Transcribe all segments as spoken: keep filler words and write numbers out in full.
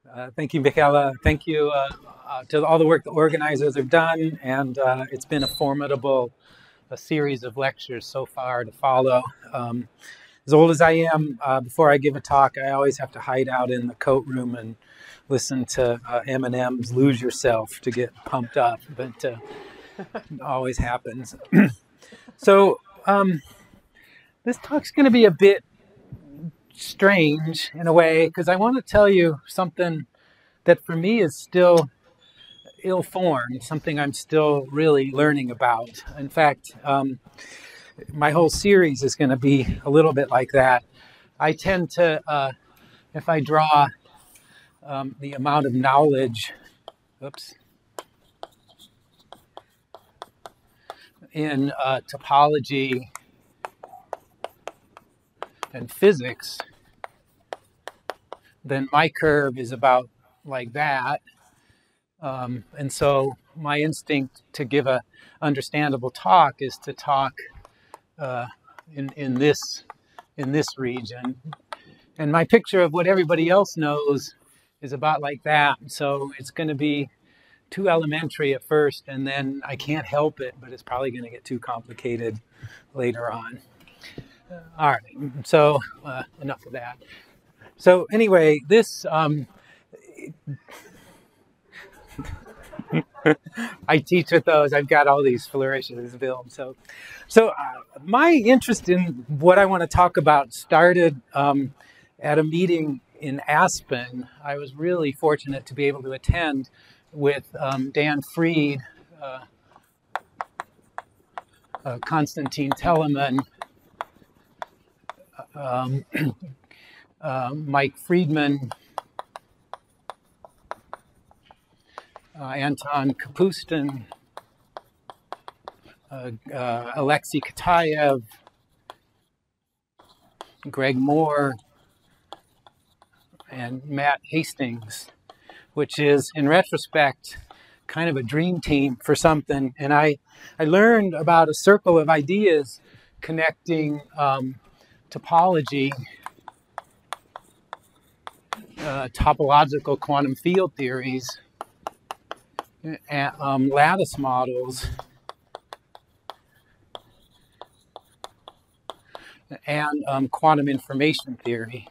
Uh, thank you, Michaela. Thank you uh, uh, to all the work the organizers have done, and uh, it's been a formidable a series of lectures so far to follow. Um, as old as I am, uh, before I give a talk, I always have to hide out in the coat room and listen to uh, Eminem's "Lose Yourself" to get pumped up, but uh, it always happens. So um, this talk's going to be a bit strange in a way, because I want to tell you something that for me is still ill-formed, something I'm still really learning about. In fact, um, my whole series is going to be a little bit like that. I tend to, uh, if I draw um, the amount of knowledge, oops, in uh, topology and physics, then my curve is about like that. Um, and so my instinct to give a understandable talk is to talk uh, in, in this in this region. And my picture of what everybody else knows is about like that. So it's going to be too elementary at first, and then I can't help it, but it's probably going to get too complicated later on. All right, so uh, enough of that. So anyway, this, um, I teach with those. I've got all these flourishes filmed. So, so uh, my interest in what I want to talk about started um, at a meeting in Aspen. I was really fortunate to be able to attend with um, Dan Fried, uh, uh, Konstantin Telemann, um, uh, Mike Friedman, uh, Anton Kapustin, uh, uh, Alexei Kitaev, Greg Moore, and Matt Hastings, which is, in retrospect, kind of a dream team for something. And I, I learned about a circle of ideas connecting um, topology, uh, topological quantum field theories, and, um, lattice models, and um, quantum information theory.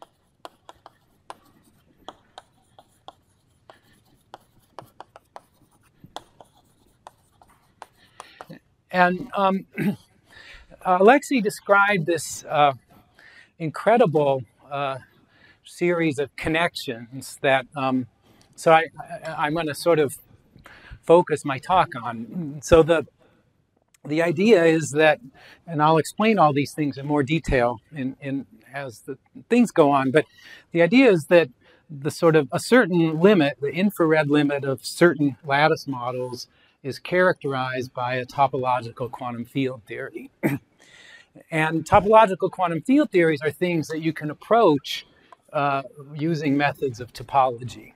And um, Alexei described this uh, incredible uh, series of connections that, um, so I, I, I'm going to sort of focus my talk on. So the the idea is that, and I'll explain all these things in more detail in, in as the things go on, but the idea is that the sort of a certain limit, the infrared limit of certain lattice models, is characterized by a topological quantum field theory. And topological quantum field theories are things that you can approach uh, using methods of topology.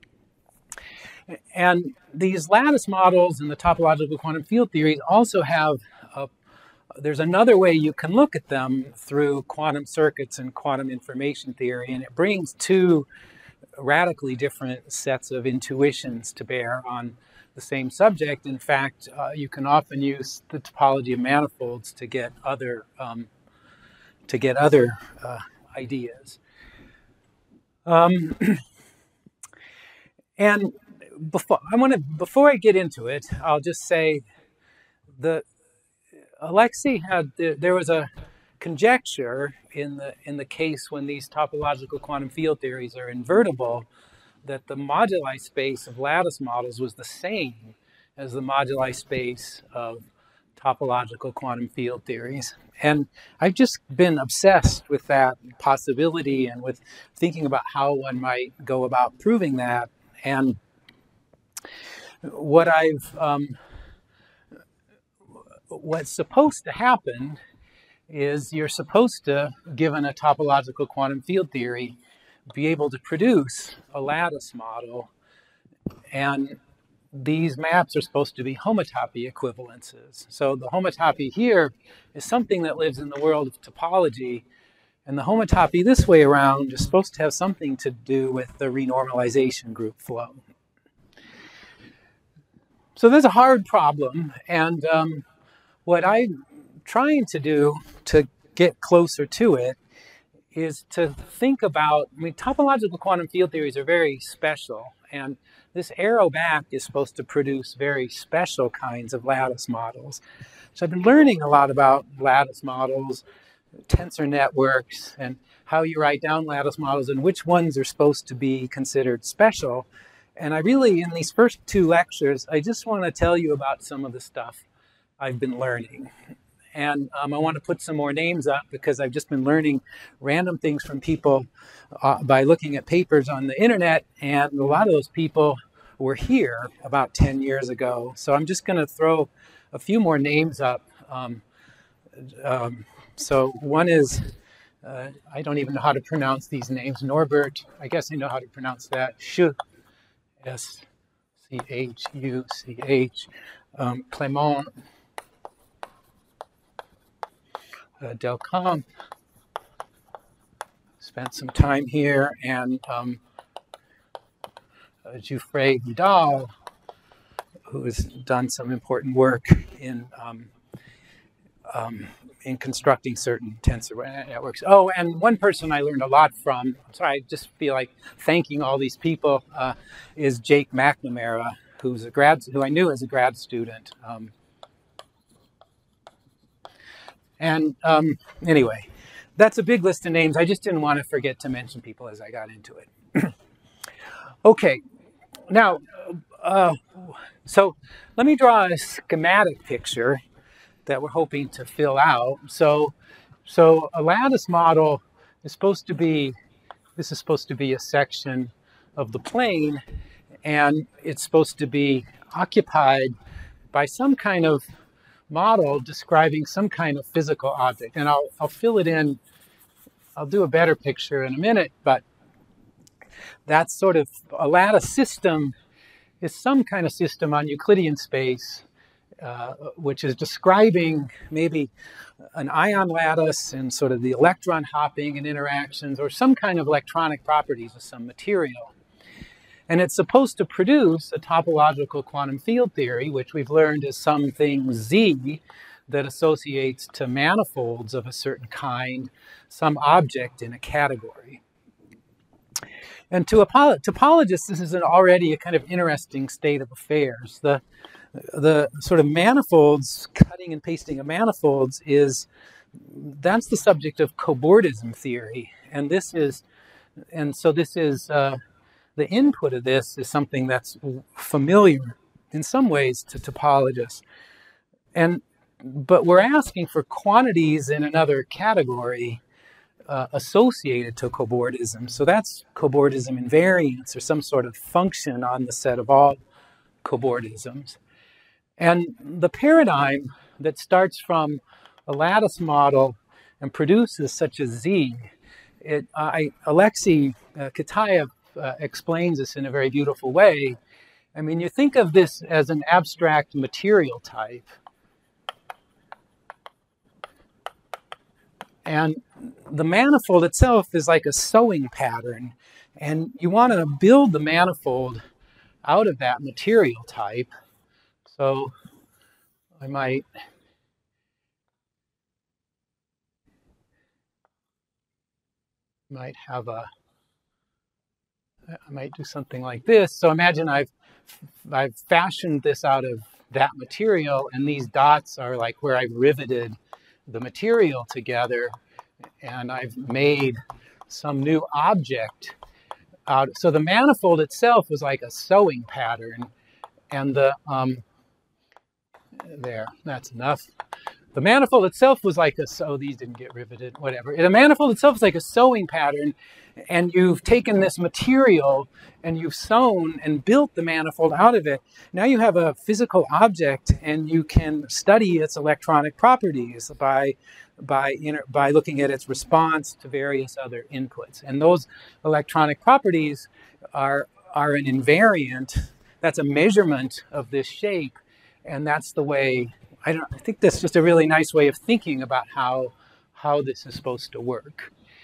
And these lattice models and the topological quantum field theories also have, a, there's another way you can look at them through quantum circuits and quantum information theory, and it brings two radically different sets of intuitions to bear on the same subject. In fact, uh, you can often use the topology of manifolds to get other um, to get other uh, ideas. Um, and before I want to, before I get into it, I'll just say the Alexei had there was a conjecture in the in the case when these topological quantum field theories are invertible, that the moduli space of lattice models was the same as the moduli space of topological quantum field theories. And I've just been obsessed with that possibility and with thinking about how one might go about proving that. And what I've, um, what's supposed to happen is you're supposed to, given a topological quantum field theory, be able to produce a lattice model, and these maps are supposed to be homotopy equivalences. So the homotopy here is something that lives in the world of topology, And the homotopy this way around is supposed to have something to do with the renormalization group flow. So there's a hard problem, and um, what I'm trying to do to get closer to it is to think about, I mean, topological quantum field theories are very special, and this arrow back is supposed to produce very special kinds of lattice models. So I've been learning a lot about lattice models, tensor networks, and how you write down lattice models and which ones are supposed to be considered special. And I really, in these first two lectures, I just want to tell you about some of the stuff I've been learning. And um, I want to put some more names up because I've just been learning random things from people uh, by looking at papers on the internet. And a lot of those people were here about ten years ago. So I'm just going to throw a few more names up. Um, um, so one is, uh, I don't even know how to pronounce these names. Norbert, I guess I know how to pronounce that. Schuch, S C H U C H. Um, Clément uh, Delcamp spent some time here, and um, uh, Geoffrey Vidal, who has done some important work in um, um, in constructing certain tensor networks. Oh, and one person I learned a lot from, I'm sorry, I just feel like thanking all these people, uh, is Jake McNamara, who's a grad, who I knew as a grad student. Um, and um, anyway, that's a big list of names. I just didn't want to forget to mention people as I got into it. Okay, now, uh, so let me draw a schematic picture that we're hoping to fill out. So, so a lattice model is supposed to be, this is supposed to be a section of the plane, and it's supposed to be occupied by some kind of model describing some kind of physical object. And I'll, I'll fill it in, I'll do a better picture in a minute, but that's sort of, a lattice system is some kind of system on Euclidean space Uh, which is describing maybe an ion lattice and sort of the electron hopping and interactions, or some kind of electronic properties of some material. And it's supposed to produce a topological quantum field theory, which we've learned is something Z that associates to manifolds of a certain kind, some object in a category. And to topologists, this is an already a kind of interesting state of affairs. The The sort of manifolds, cutting and pasting of manifolds, is, that's the subject of cobordism theory. And this is, and so this is, uh, the input of this is something that's familiar in some ways to topologists. And, but we're asking for quantities in another category uh, associated to cobordism. So that's cobordism invariance, or some sort of function on the set of all cobordisms. And the paradigm that starts from a lattice model and produces such a Z, it, I, Alexei uh, Kitaev uh, explains this in a very beautiful way. I mean, you think of this as an abstract material type. And the manifold itself is like a sewing pattern. And you want to build the manifold out of that material type. So I might might have a I might do something like this. So imagine I've I've fashioned this out of that material, and these dots are like where I've riveted the material together, and I've made some new object out. So the manifold itself was like a sewing pattern, and the um, there, that's enough. The manifold itself was like a, so these didn't get riveted, whatever. The manifold itself is like a sewing pattern, and you've taken this material and you've sewn and built the manifold out of it. Now you have a physical object, and you can study its electronic properties by, by, inter, by looking at its response to various other inputs. And those electronic properties are, are an invariant. That's a measurement of this shape. And that's the way, I don't I think that's just a really nice way of thinking about how, how this is supposed to work.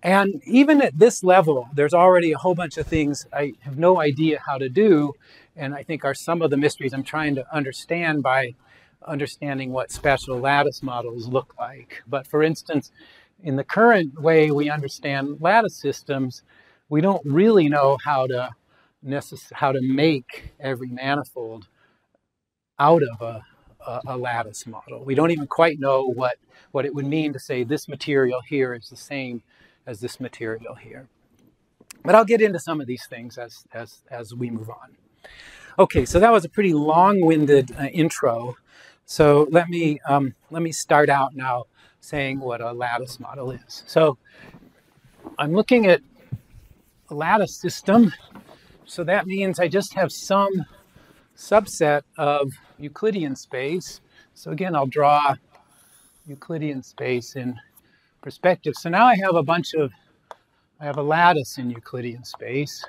And even at this level, there's already a whole bunch of things I have no idea how to do, and I think are some of the mysteries I'm trying to understand by understanding what special lattice models look like. But for instance, in the current way we understand lattice systems, we don't really know how to necess- how to make every manifold out of a, a, a lattice model. We don't even quite know what, what it would mean to say this material here is the same as this material here. But I'll get into some of these things as, as, as we move on. Okay, so that was a pretty long-winded uh, intro. So let me, um, let me start out now saying what a lattice model is. So I'm looking at a lattice system. So that means I just have some subset of Euclidean space. So again, I'll draw Euclidean space in perspective. So now I have a bunch of, I have a lattice in Euclidean space.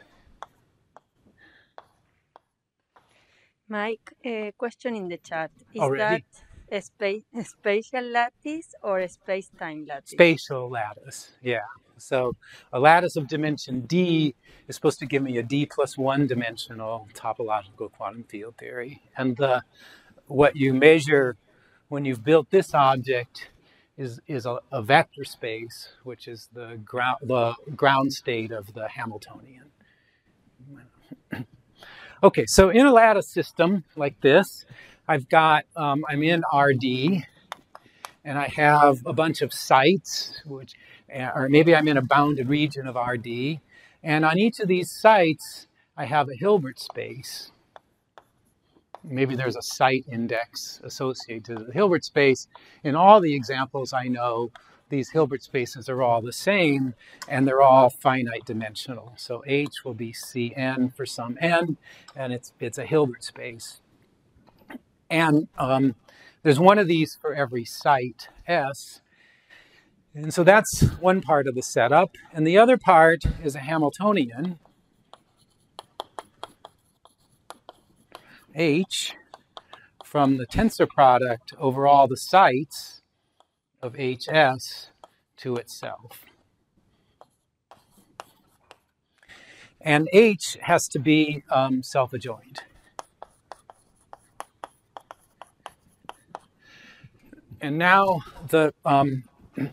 Mike, a question in the chat. Is Already? that a, spa a spatial lattice or a space-time lattice? Spatial lattice, yeah. So a lattice of dimension D is supposed to give me a D plus one dimensional topological quantum field theory. And the, what you measure when you've built this object is, is a, a vector space, which is the ground, the ground state of the Hamiltonian. Okay, so in a lattice system like this, I've got, um, I'm in R D, and I have a bunch of sites, which, or maybe I'm in a bounded region of R D, and on each of these sites, I have a Hilbert space. Maybe there's a site index associated with the Hilbert space. In all the examples I know, these Hilbert spaces are all the same, and they're all finite dimensional. So H will be C N for some N, and it's, it's a Hilbert space. And um, there's one of these for every site S. And so that's one part of the setup. And the other part is a Hamiltonian, H, from the tensor product over all the sites of H S to itself. And H has to be um, self-adjoint. And now the, um,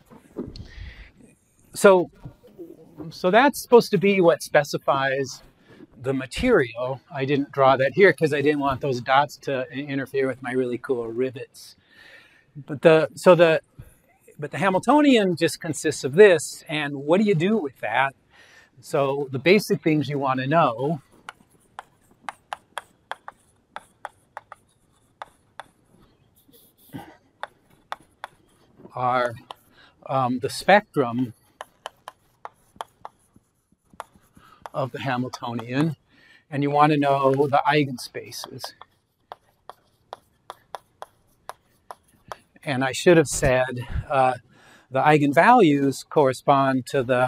so, so that's supposed to be what specifies the material. I didn't draw that here because I didn't want those dots to interfere with my really cool rivets. But the, so the, but the Hamiltonian just consists of this, and what do you do with that? So the basic things you want to know are um, the spectrum of the Hamiltonian, and you want to know the eigenspaces. And I should have said uh, the eigenvalues correspond to the,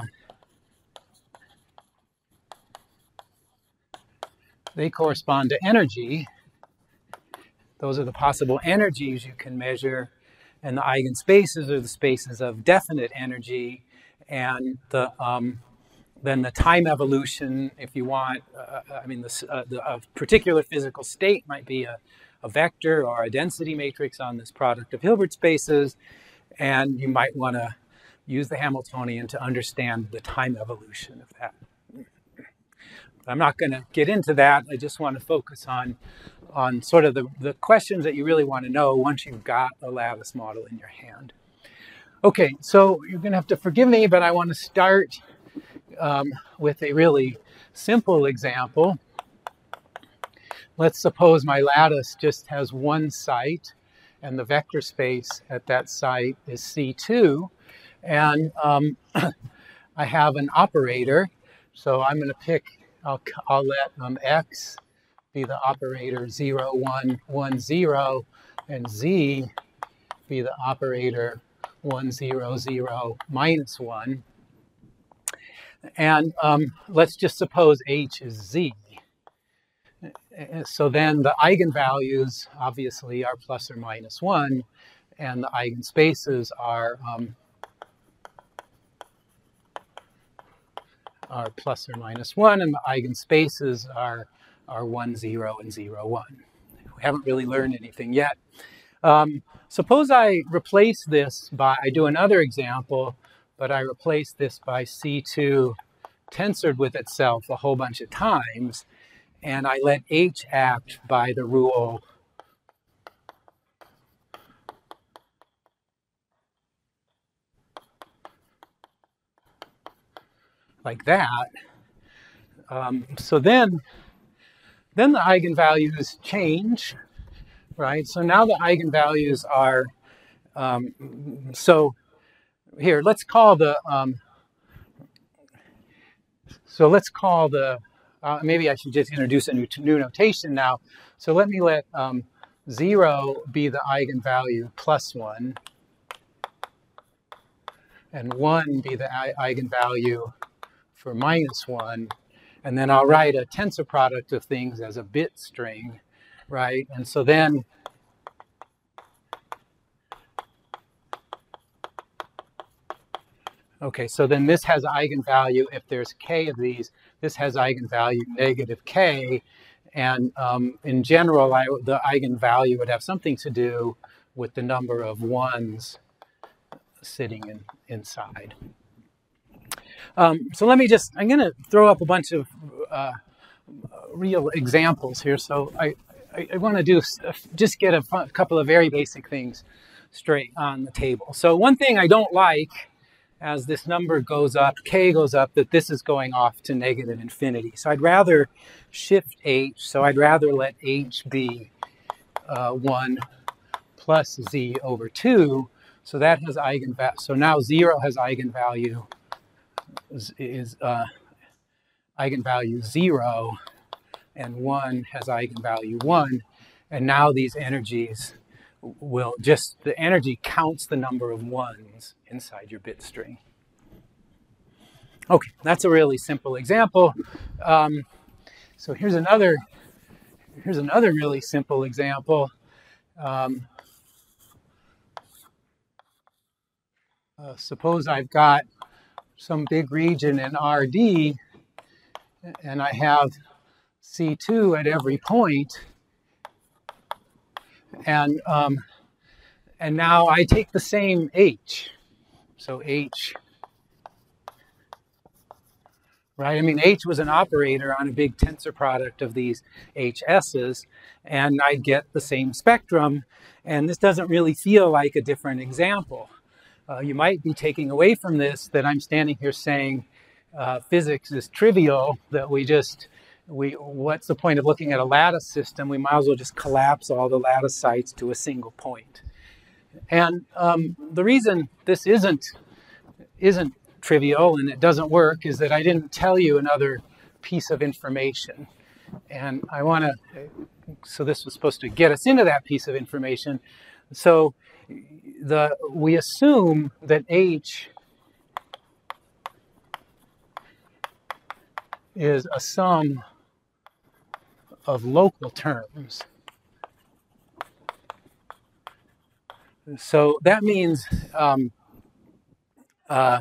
they correspond to energy. Those are the possible energies you can measure, and the eigenspaces are the spaces of definite energy, and the um, then the time evolution, if you want, uh, I mean, the, uh, the a particular physical state might be a, a vector or a density matrix on this product of Hilbert spaces, and you might want to use the Hamiltonian to understand the time evolution of that. I'm not going to get into that. I just want to focus on, on sort of the, the questions that you really want to know once you've got a lattice model in your hand. Okay, so you're going to have to forgive me, but I want to start um, with a really simple example. Let's suppose my lattice just has one site, and the vector space at that site is C two. And um, I have an operator, so I'm going to pick, I'll, I'll let um, X be the operator zero, one, one, zero, and Z be the operator one, zero, zero, minus one. And um, let's just suppose H is Z. So then the eigenvalues obviously are plus or minus one, and the eigenspaces are um, are plus or minus one, and the eigenspaces are, are one, zero, and zero, one. We haven't really learned anything yet. Um, suppose I replace this by, I do another example, but I replace this by C two tensored with itself a whole bunch of times, and I let H act by the rule like that. Um, so then, then the eigenvalues change, right? So now the eigenvalues are, um, so here, let's call the, um, so let's call the, uh, maybe I should just introduce a new, new notation now. So let me let um, zero be the eigenvalue plus one, and one be the eigenvalue for minus one. And then I'll write a tensor product of things as a bit string, right? And so then, okay, so then this has eigenvalue, if there's k of these, this has eigenvalue negative k. And um, in general, I, the eigenvalue would have something to do with the number of ones sitting in, inside. Um, so let me just, I'm going to throw up a bunch of uh, real examples here. So I, I, I want to do just get a couple of very basic things straight on the table. So one thing I don't like, as this number goes up, k goes up, that this is going off to negative infinity. So I'd rather shift h. So I'd rather let h be uh, one plus z over two. So that has eigenvalue. So now zero has eigenvalue is, is uh, eigenvalue zero, and one has eigenvalue one. And now these energies will just, the energy counts the number of ones inside your bit string. Okay, that's a really simple example. Um, so here's another, here's another really simple example. Um, uh, suppose I've got some big region in R D, and I have C two at every point. And, um, and now I take the same H. So H, right? I mean, H was an operator on a big tensor product of these H S's, and I get the same spectrum. And this doesn't really feel like a different example. Uh, you might be taking away from this that I'm standing here saying uh, physics is trivial, that we just, we, what's the point of looking at a lattice system? We might as well just collapse all the lattice sites to a single point. And um, the reason this isn't, isn't trivial and it doesn't work is that I didn't tell you another piece of information. And I want to, so this was supposed to get us into that piece of information. So the, we assume that H is a sum of local terms. So that means um, uh,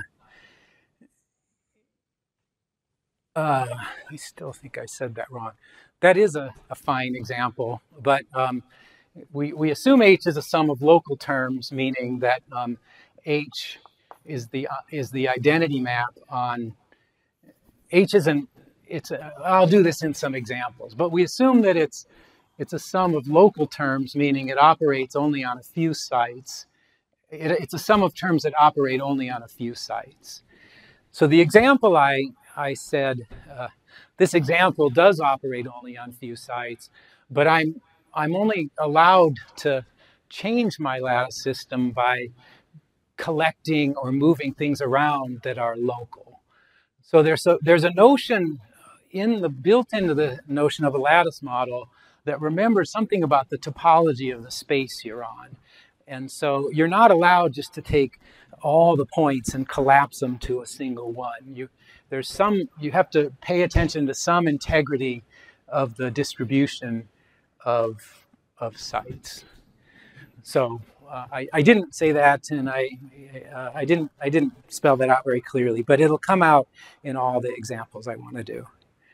uh, I still think I said that wrong. That is a, a fine example, but um, we, we assume H is a sum of local terms, meaning that um, H is the, uh, is the identity map on, H isn't, it's a, I'll do this in some examples, but we assume that it's, it's a sum of local terms, meaning it operates only on a few sites. It, it's a sum of terms that operate only on a few sites. So the example I, I said, uh, this example does operate only on few sites, but I'm, I'm only allowed to change my lattice system by collecting or moving things around that are local. So there's a, there's a notion in the, built into the notion of a lattice model that remembers something about the topology of the space you're on. And so you're not allowed just to take all the points and collapse them to a single one. You, there's some, you have to pay attention to some integrity of the distribution of, of sites. So uh, I, I didn't say that, and I, uh, I didn't, I didn't spell that out very clearly, but it'll come out in all the examples I want to do.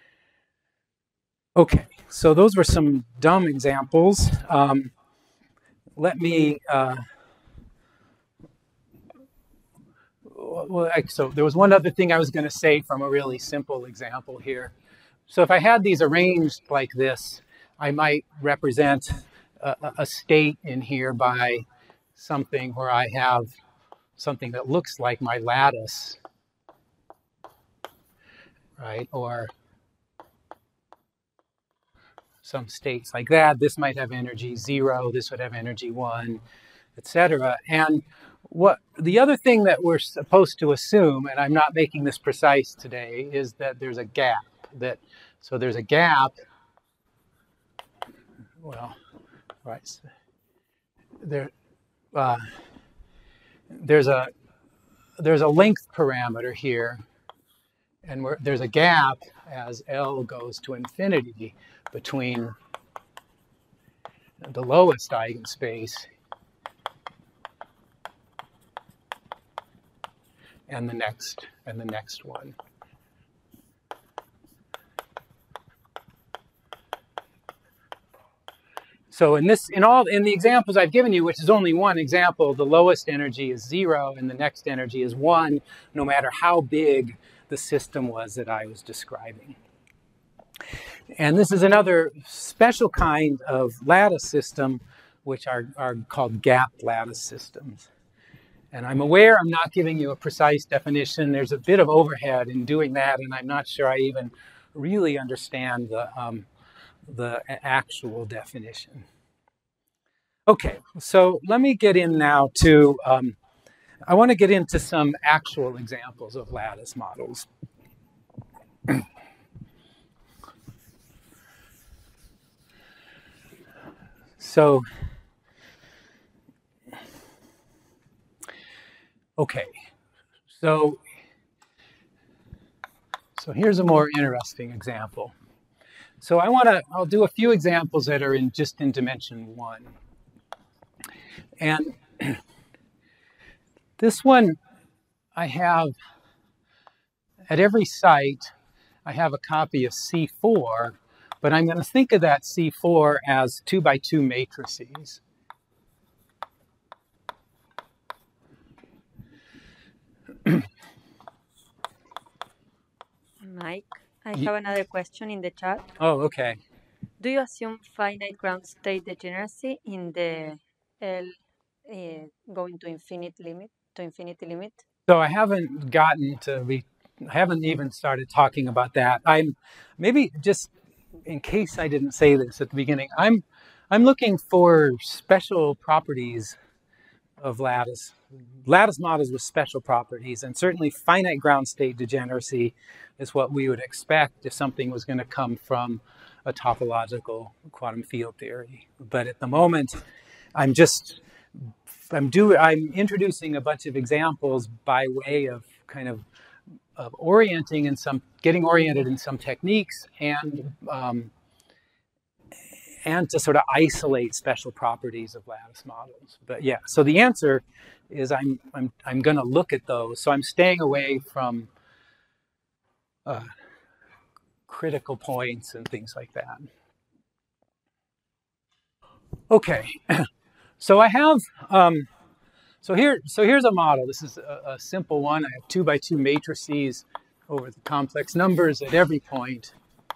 Okay, so those were some dumb examples. Um, let me, uh, well, so there was one other thing I was going to say from a really simple example here. So if I had these arranged like this, I might represent a, a state in here by something where I have something that looks like my lattice, right? Or some states like that. This might have energy zero, this would have energy one, et cetera. And what the other thing that we're supposed to assume, and I'm not making this precise today, is that there's a gap. That so there's a gap. Well, right there. Uh, there's a there's a length parameter here, and we're, there's a gap as L goes to infinity between the lowest eigenspace and the next and the next one. So in this, in all, in the examples I've given you, which is only one example, the lowest energy is zero and the next energy is one, no matter how big the system was that I was describing. And this is another special kind of lattice system, which are, are called gap lattice systems. And I'm aware I'm not giving you a precise definition. There's a bit of overhead in doing that, and I'm not sure I even really understand the, um, the actual definition. Okay, so let me get in now to, um, I want to get into some actual examples of lattice models. So, okay, so, so here's a more interesting example. So I want to, I'll do a few examples that are in just in dimension one. And this one, I have, at every site, I have a copy of C four, but I'm going to think of that C four as two by two matrices. Mike, I have another question in the chat. Oh, okay. Do you assume finite ground state degeneracy in the L uh, going to infinite limit, to infinity limit? So I haven't gotten to, we, I haven't even started talking about that. I'm, maybe just in case I didn't say this at the beginning, I'm, I'm looking for special properties of lattice, lattice models with special properties, and certainly finite ground state degeneracy is what we would expect if something was going to come from a topological quantum field theory. But at the moment, I'm just, I'm do, I'm introducing a bunch of examples by way of kind of, of orienting in some, getting oriented in some techniques, and um, and to sort of isolate special properties of lattice models. But yeah, so the answer is I'm, I'm, I'm going to look at those. So I'm staying away from uh, critical points and things like that. Okay, so I have, um, so here, so here's a model. This is a, a simple one. I have two by two matrices over the complex numbers at every point.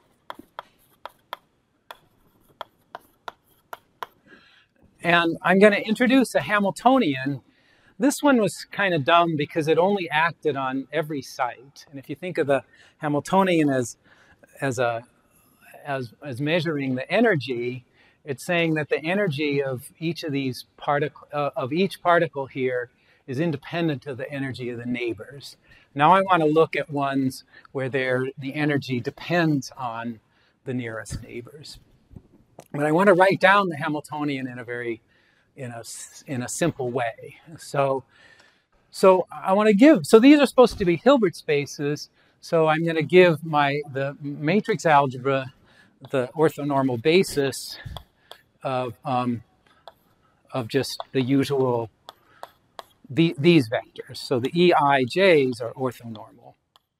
And I'm going to introduce a Hamiltonian. This one was kind of dumb because it only acted on every site. And if you think of the Hamiltonian as, as, a, as, as measuring the energy, it's saying that the energy of each of these particle, uh, of each particle here is independent of the energy of the neighbors. Now I want to look at ones where the energy depends on the nearest neighbors. But I want to write down the Hamiltonian in a very, in a, in a simple way. So, so I want to give, so these are supposed to be Hilbert spaces. So I'm going to give my, the matrix algebra, the orthonormal basis of, um, of just the usual, the, these vectors. So the E I J's are orthonormal.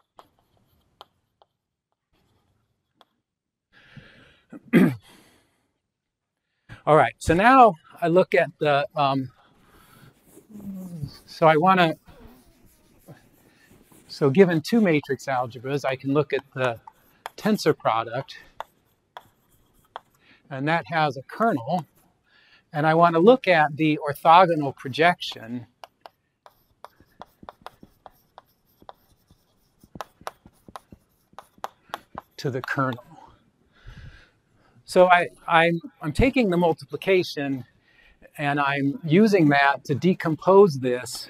All right, so now I look at the, um, so I want to, so given two matrix algebras, I can look at the tensor product, and that has a kernel, and I want to look at the orthogonal projection to the kernel. So I, I'm, I'm taking the multiplication and I'm using that to decompose this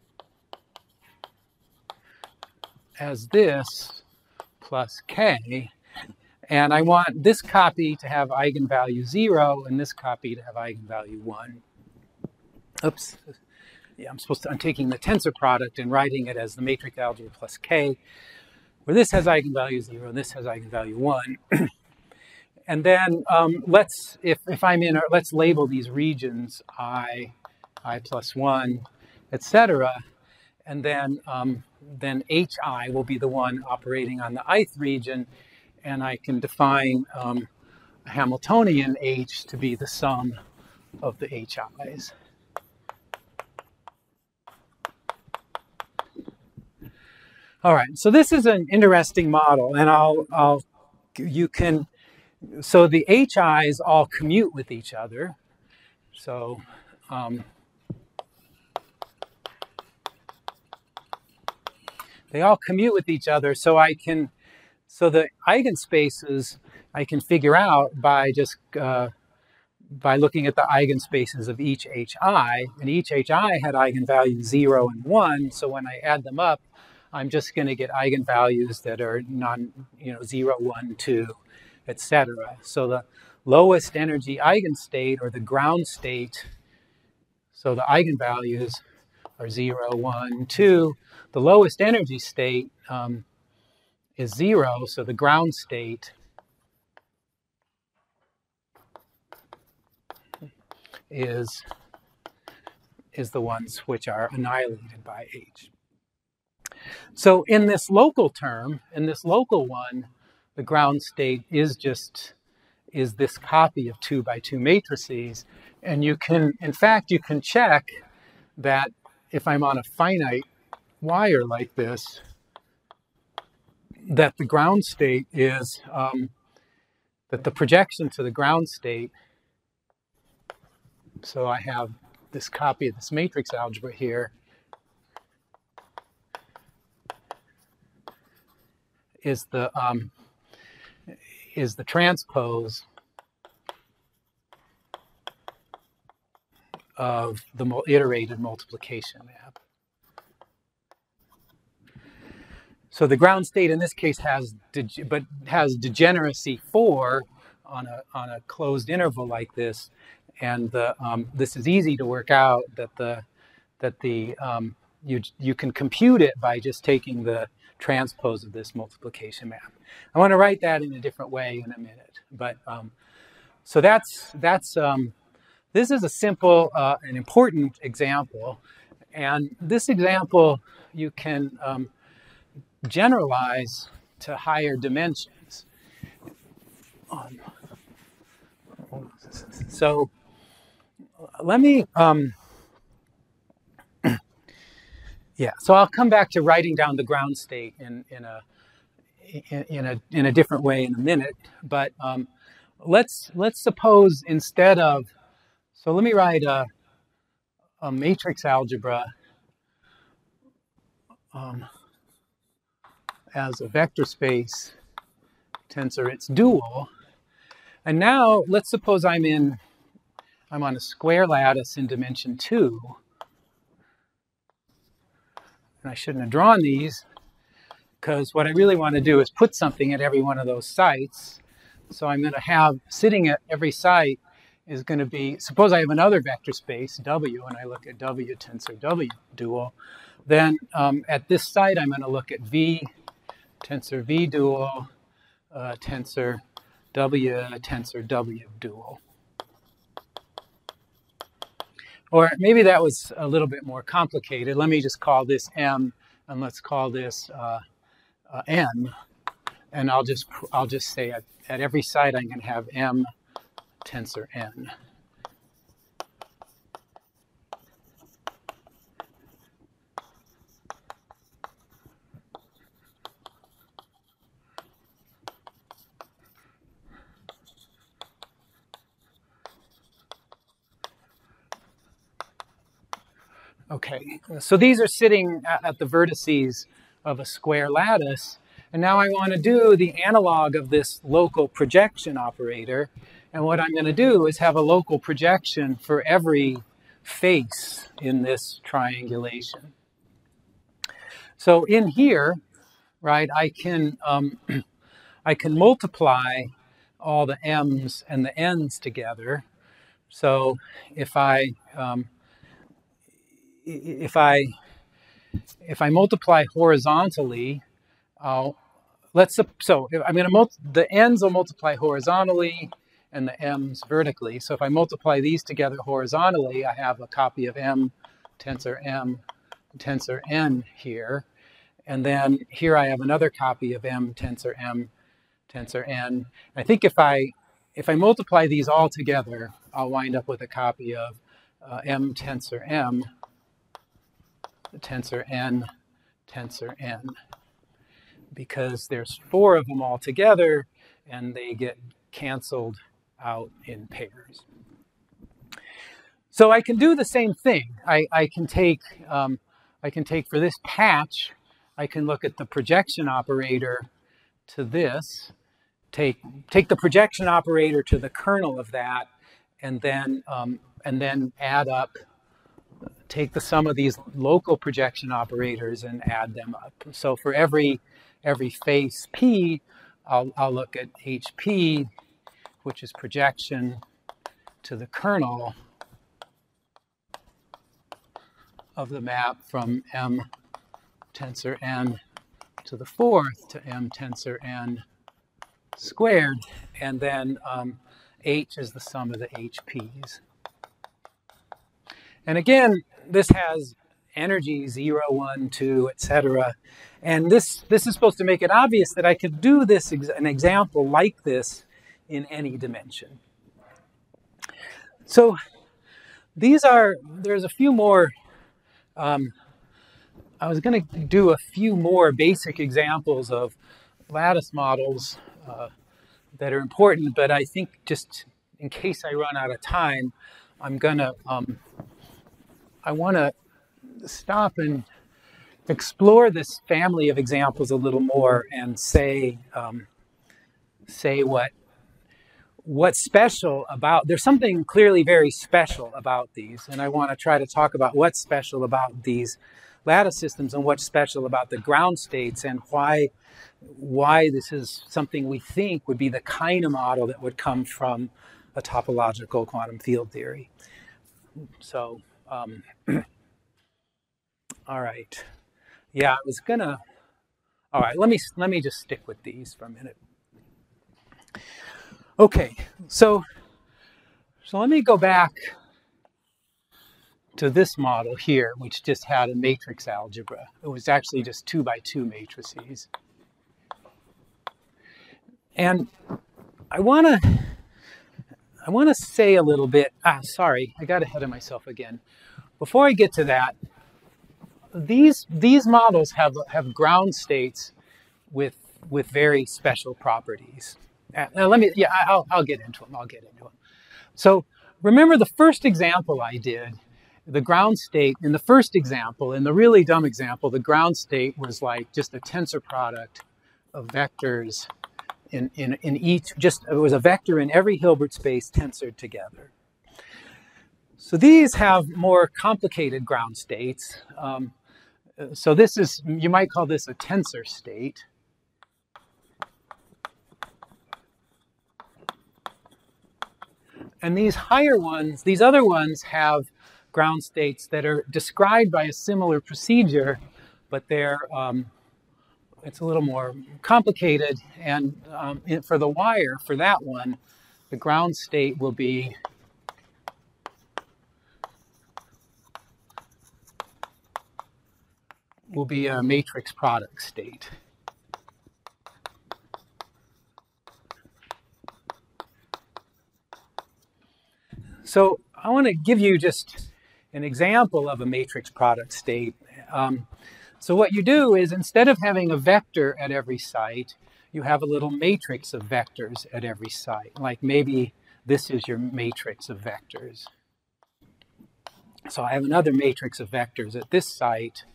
as this plus k. And I want this copy to have eigenvalue zero and this copy to have eigenvalue one. Oops. Yeah, I'm supposed to, I'm taking the tensor product and writing it as the matrix algebra plus k, where this has eigenvalue zero and this has eigenvalue one. And then um, let's, if, if I'm in, let's label these regions I, I plus one, et cetera. And then, um, then hi will be the one operating on the ith region. And I can define um, a Hamiltonian H to be the sum of the hi's. All right, so this is an interesting model, and I'll, I'll, you can, so the hi's all commute with each other. So um, they all commute with each other. So I can, so the eigenspaces I can figure out by just uh, by looking at the eigenspaces of each hi, and each hi had eigenvalues zero and one. So when I add them up, I'm just going to get eigenvalues that are non, you know, zero, one, two, et cetera. So the lowest energy eigenstate, or the ground state, so the eigenvalues are zero, one, two. The lowest energy state um, is zero, so the ground state is, is the ones which are annihilated by H. So in this local term, in this local one, the ground state is just, is this copy of two by two matrices. And you can, in fact, you can check that if I'm on a finite wire like this, that the ground state is, um, that the projection to the ground state, so I have this copy of this matrix algebra here, is the, um, is the transpose of the iterated multiplication map. So the ground state in this case has, but has degeneracy four on a on a closed interval like this, and the um, this is easy to work out that the that the um, you you can compute it by just taking the transpose of this multiplication map. I want to write that in a different way in a minute, but um, so that's that's um, this is a simple uh, and important example, and this example you can um, generalize to higher dimensions. Um, so let me. Um, Yeah, so I'll come back to writing down the ground state in, in, a, in, in, a, in a different way in a minute. But um, let's, let's suppose instead of, so let me write a, a matrix algebra um, as a vector space tensor its dual. And now let's suppose I'm in, I'm on a square lattice in dimension two. And I shouldn't have drawn these, because what I really want to do is put something at every one of those sites. So I'm going to have, sitting at every site is going to be, suppose I have another vector space, W, and I look at W tensor W dual. Then um, at this site, I'm going to look at V tensor V dual, uh, tensor W tensor W dual. Or maybe that was a little bit more complicated. Let me just call this M, and let's call this uh, uh, N. And I'll just I'll just say at, at every site I'm going to have M tensor N. Okay, so these are sitting at, at the vertices of a square lattice. And now I want to do the analog of this local projection operator. And what I'm going to do is have a local projection for every face in this triangulation. So in here, right, I can, um, I can multiply all the M's and the N's together. So if I, um, if I, if I multiply horizontally, I'll, let's, so I'm going to, the N's will multiply horizontally and the M's vertically. So if I multiply these together horizontally, I have a copy of M tensor M tensor N here. And then here I have another copy of M tensor M tensor N. I think if I, if I multiply these all together, I'll wind up with a copy of uh, M tensor M tensor N tensor N, because there's four of them all together and they get canceled out in pairs. So I can do the same thing. I, I can take um, I can take for this patch, I can look at the projection operator to this, take take the projection operator to the kernel of that, and then um, and then add up, take the sum of these local projection operators and add them up. So for every every face P, I'll, I'll look at H P, which is projection to the kernel of the map from M tensor N to the fourth to M tensor N squared, and then um, H is the sum of the H Ps. And again, this has energy zero, one, two, et cetera. And this, this is supposed to make it obvious that I could do this, ex an example like this in any dimension. So these are, there's a few more, um, I was going to do a few more basic examples of lattice models uh, that are important, but I think just in case I run out of time, I'm going to, um, I want to stop and explore this family of examples a little more and say, um, say what, what's special about, there's something clearly very special about these, and I want to try to talk about what's special about these lattice systems and what's special about the ground states and why, why this is something we think would be the kind of model that would come from a topological quantum field theory. So, um, all right. Yeah, I was gonna, all right, let me, let me just stick with these for a minute. Okay, so, so let me go back to this model here, which just had a matrix algebra. It was actually just two by two matrices. And I wanna, I wanna say a little bit, ah, sorry, I got ahead of myself again. Before I get to that, these, these models have, have ground states with, with very special properties. Now let me, yeah, I'll, I'll get into them, I'll get into them. So remember the first example I did, the ground state, in the first example, in the really dumb example, the ground state was like just a tensor product of vectors in, in, in each, just, it was a vector in every Hilbert space tensored together. So these have more complicated ground states. Um, so this is, you might call this a tensor state. And these higher ones, these other ones have ground states that are described by a similar procedure, but they're, um, it's a little more complicated. And um, for the wire, for that one, the ground state will be will be a matrix product state. So I want to give you just an example of a matrix product state. Um, so what you do is, instead of having a vector at every site, you have a little matrix of vectors at every site. Like maybe this is your matrix of vectors. So I have another matrix of vectors at this site.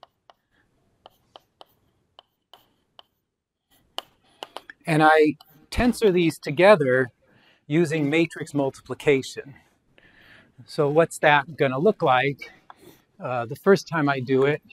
And I tensor these together using matrix multiplication. So what's that going to look like? Uh, the first time I do it,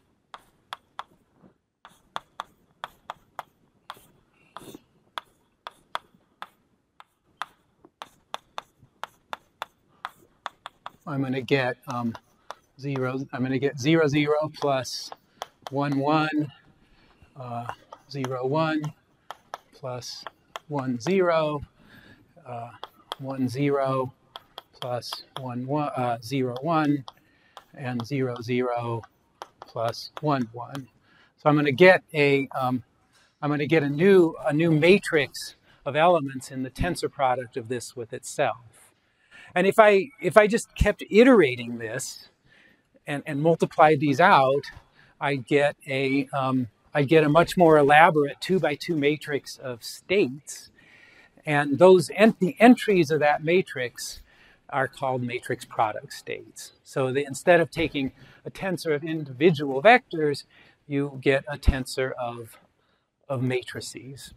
I'm going to get um, zero. I'm going to get zero zero plus one one, uh, zero one plus one zero, uh, one zero plus one one, uh, zero one, and zero zero plus one one. So I'm going to get a um, I'm going to get a new a new matrix of elements in the tensor product of this with itself. And if I if I just kept iterating this and, and multiplied these out, I get a um, I get a much more elaborate two by two matrix of states, and those en the entries of that matrix are called matrix product states. So they, instead of taking a tensor of individual vectors, you get a tensor of of matrices.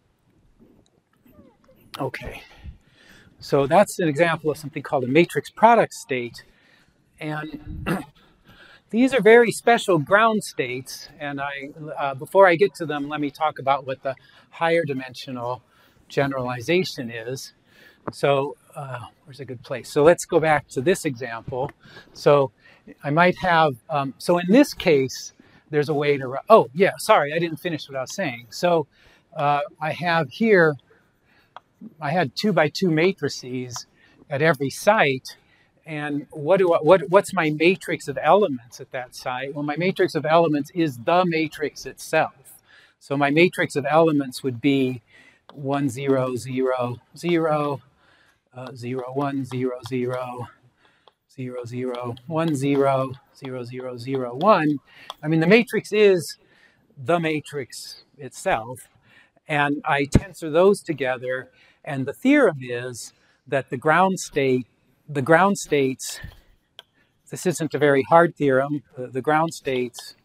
Okay. So that's an example of something called a matrix product state. And these are very special ground states. And I, uh, before I get to them, let me talk about what the higher dimensional generalization is. So uh, where's a good place? So let's go back to this example. So I might have, um, so in this case, there's a way to, oh yeah, sorry, I didn't finish what I was saying. So uh, I have here, I had two by two matrices at every site, and what do I, what what's my matrix of elements at that site? Well, my matrix of elements is the matrix itself. So my matrix of elements would be one zero zero zero, uh, zero one zero zero, zero zero one zero, zero zero zero one. I mean, the matrix is the matrix itself, and I tensor those together. And the theorem is that the ground state, the ground states, this isn't a very hard theorem, the, the ground states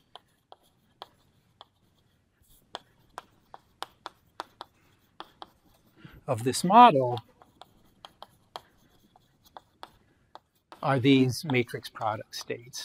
of this model are these matrix product states.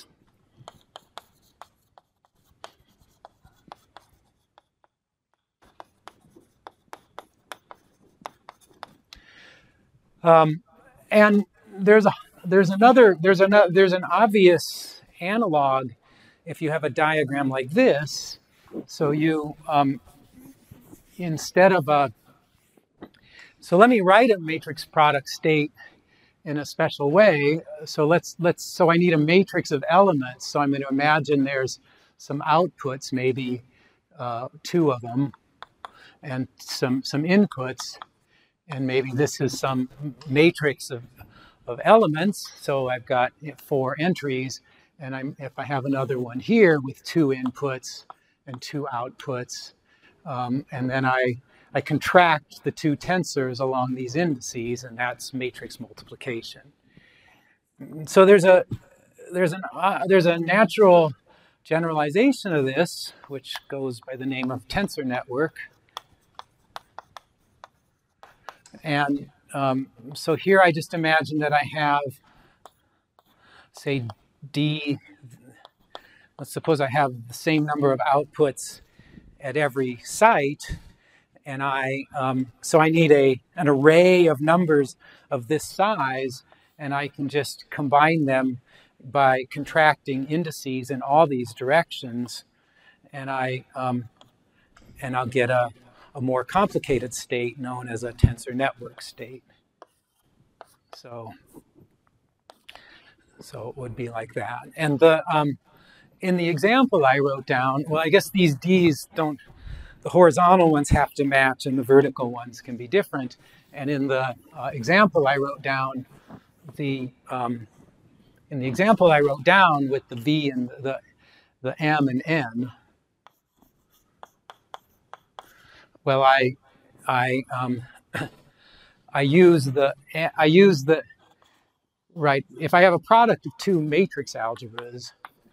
Um, and there's a there's another there's another there's an obvious analog if you have a diagram like this. So you um, instead of a so let me write a matrix product state in a special way. So let's let's so I need a matrix of elements. So I'm going to imagine there's some outputs, maybe uh, two of them, and some some inputs. And maybe this is some matrix of, of elements. So I've got four entries. And I'm, if I have another one here with two inputs and two outputs, um, and then I, I contract the two tensors along these indices, and that's matrix multiplication. So there's a, there's, an, uh, there's a natural generalization of this, which goes by the name of tensor network. And um, so here I just imagine that I have, say, D, let's suppose I have the same number of outputs at every site, and I, um, so I need a, an array of numbers of this size, and I can just combine them by contracting indices in all these directions, and, I, um, and I'll get a, a more complicated state known as a tensor network state. So, so it would be like that. And the, um, in the example I wrote down, well, I guess these D's don't, the horizontal ones have to match and the vertical ones can be different. And in the uh, example I wrote down, the um, in the example I wrote down with the V and the, the M and N, well, I, I, um, I use the, I use the, right, if I have a product of two matrix algebras,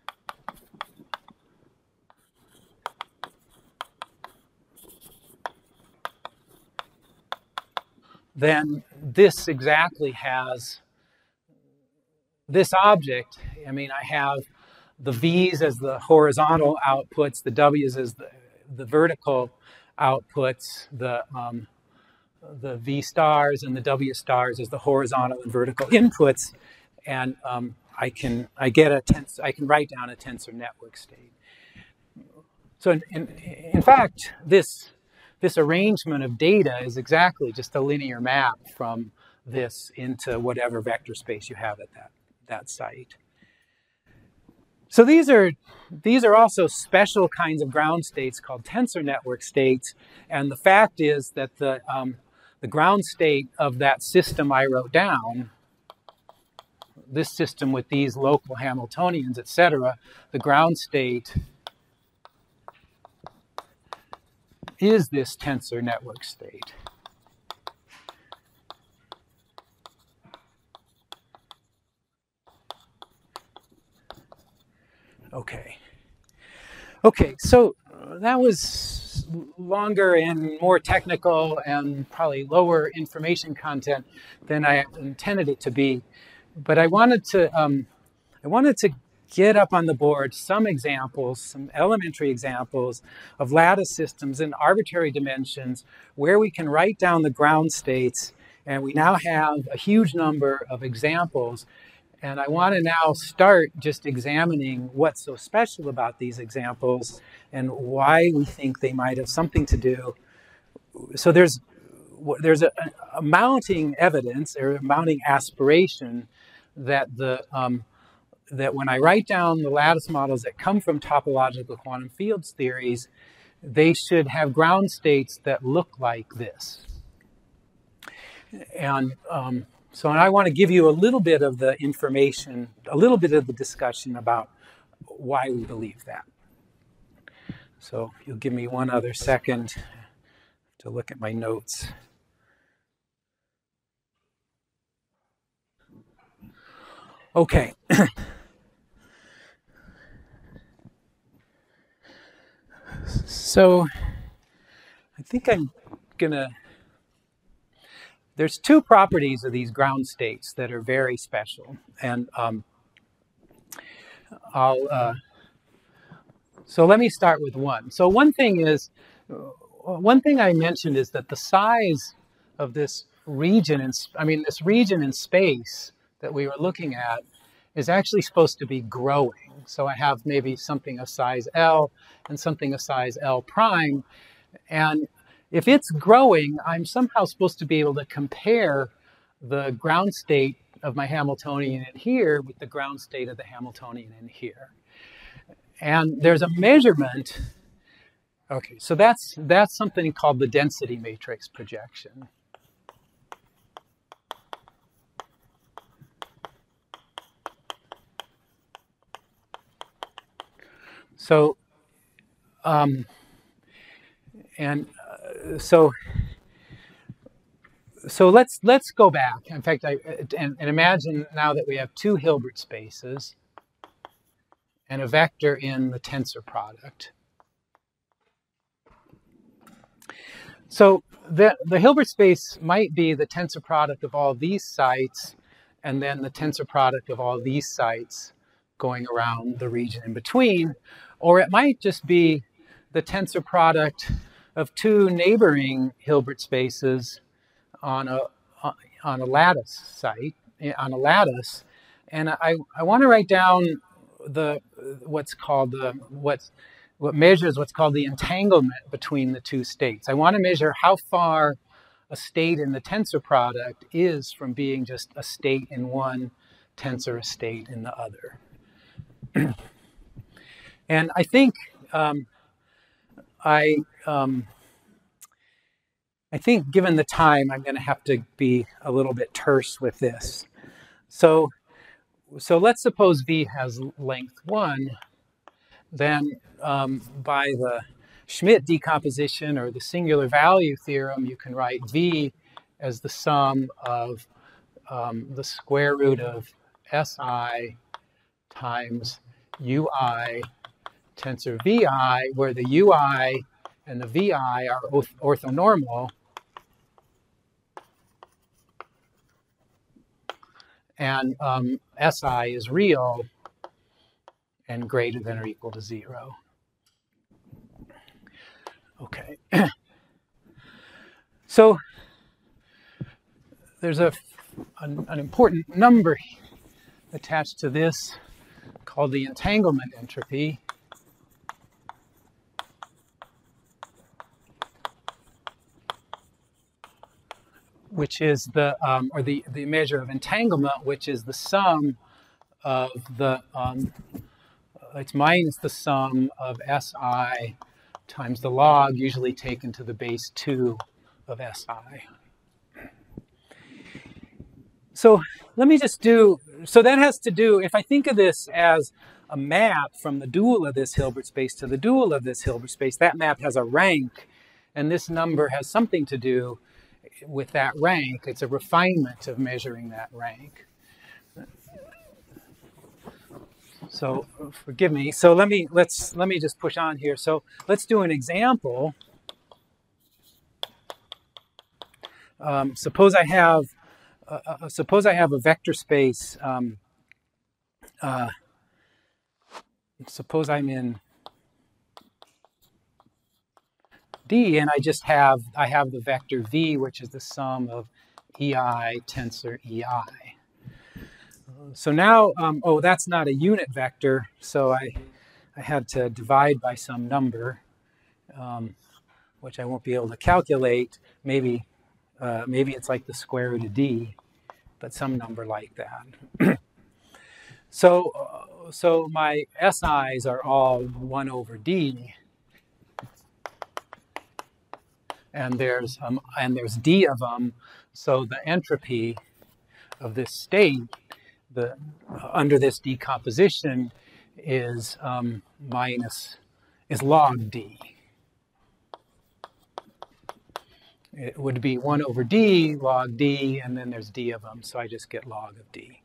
then this exactly has this object. I mean, I have the V's as the horizontal outputs, the W's as the, the vertical outputs, the, um, the V stars and the W stars as the horizontal and vertical inputs. And um, I can, I get a tensor, I can write down a tensor network state. So in, in, in fact, this, this arrangement of data is exactly just a linear map from this into whatever vector space you have at that, that site. So these are, these are also special kinds of ground states called tensor network states. And the fact is that the, um, the ground state of that system I wrote down, this system with these local Hamiltonians, et cetera, the ground state is this tensor network state. Okay. Okay, so that was longer and more technical and probably lower information content than I intended it to be. But I wanted to, um, I wanted to get up on the board some examples, some elementary examples of lattice systems in arbitrary dimensions where we can write down the ground states, and we now have a huge number of examples. And I want to now start just examining what's so special about these examples and why we think they might have something to do. So there's, there's a, a mounting evidence or a mounting aspiration that, the, um, that when I write down the lattice models that come from topological quantum fields theories, they should have ground states that look like this. And um, So I want to give you a little bit of the information, a little bit of the discussion about why we believe that. So you'll give me one other second to look at my notes. Okay. So I think I'm gonna, there's two properties of these ground states that are very special. And um, I'll, uh, so let me start with one. So one thing is, one thing I mentioned is that the size of this region, in, I mean, this region in space that we were looking at is actually supposed to be growing. So I have maybe something of size L and something of size L prime. And if it's growing, I'm somehow supposed to be able to compare the ground state of my Hamiltonian in here with the ground state of the Hamiltonian in here. And there's a measurement. Okay, so that's, that's something called the density matrix projection. So, um, and uh, so, so let's let's go back. In fact, I and, and imagine now that we have two Hilbert spaces and a vector in the tensor product. So the the Hilbert space might be the tensor product of all these sites, and then the tensor product of all these sites going around the region in between. Or it might just be the tensor product of two neighboring Hilbert spaces on a, on a lattice site, on a lattice. And I, I want to write down the, what's called the, what's, what measures what's called the entanglement between the two states. I want to measure how far a state in the tensor product is from being just a state in one tensor, a state in the other. And I think um, I, um, I think given the time, I'm going to have to be a little bit terse with this. So, so let's suppose V has length one. Then um, by the Schmidt decomposition or the singular value theorem, you can write V as the sum of um, the square root of Si times Ui tensor Vi, where the Ui and the Vi are orth orthonormal. And um, Si is real and greater than or equal to zero. Okay. So there's a, an, an important number attached to this called the entanglement entropy. Which is the, um, or the, the measure of entanglement, which is the sum of the, um, it's minus the sum of Si times the log, usually taken to the base two of Si. So let me just do, so that has to do, if I think of this as a map from the dual of this Hilbert space to the dual of this Hilbert space, that map has a rank, and this number has something to do with that rank. It's a refinement of measuring that rank. So forgive me. So let me let's let me just push on here. So let's do an example. Um, suppose I have uh, uh, suppose I have a vector space. Um, uh, suppose I'm in D, and I just have I have the vector V, which is the sum of E I tensor E I. So now, um, oh, that's not a unit vector, so I, I had to divide by some number, um, which I won't be able to calculate. Maybe, uh, maybe it's like the square root of D, but some number like that. so, uh, so my S Is are all one over D, and there's um, and there's D of them. So the entropy of this state, the uh, under this decomposition, is um, minus is log D. It would be one over D, log D, and then there's D of them, so I just get log of D.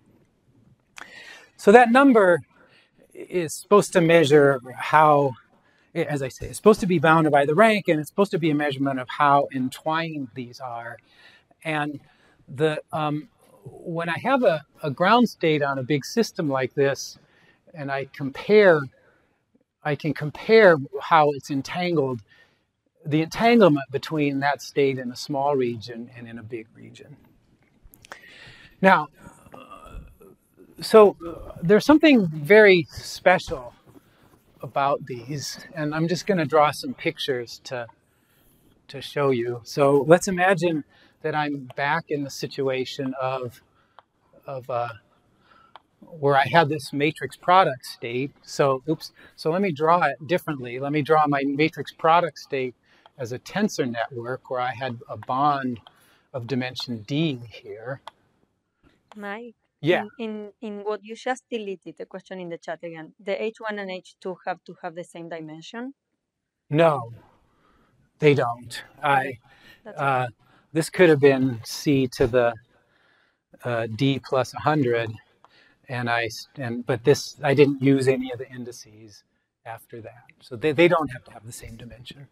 So that number is supposed to measure how, as I say, it's supposed to be bounded by the rank, and it's supposed to be a measurement of how entwined these are. And the um, when I have a, a ground state on a big system like this, and I compare, I can compare how it's entangled, the entanglement between that state in a small region and in a big region. Now, uh, so uh, there's something very special about these, and I'm just going to draw some pictures to to show you. So let's imagine that I'm back in the situation of of uh, where I had this matrix product state. So oops. So let me draw it differently. Let me draw my matrix product state as a tensor network where I had a bond of dimension D here. Mike, Yeah. in, in, in what you just deleted, the question in the chat again, the H one and H two have to have the same dimension? No, they don't. I That's uh, this could have been C to the uh, D plus one hundred, and I and but this I didn't use any of the indices after that, so they they don't have to have the same dimension.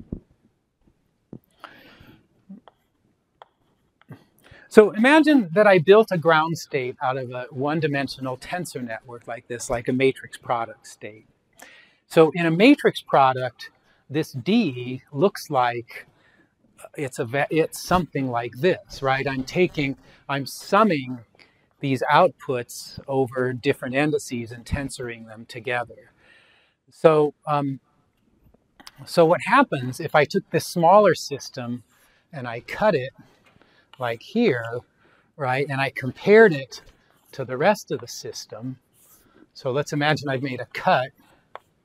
So imagine that I built a ground state out of a one-dimensional tensor network like this, like a matrix product state. So in a matrix product, this D looks like it's a it's something like this, right? I'm taking, I'm summing these outputs over different indices and tensoring them together. So, um, so what happens if I took this smaller system and I cut it like here, right? And I compared it to the rest of the system. So let's imagine I've made a cut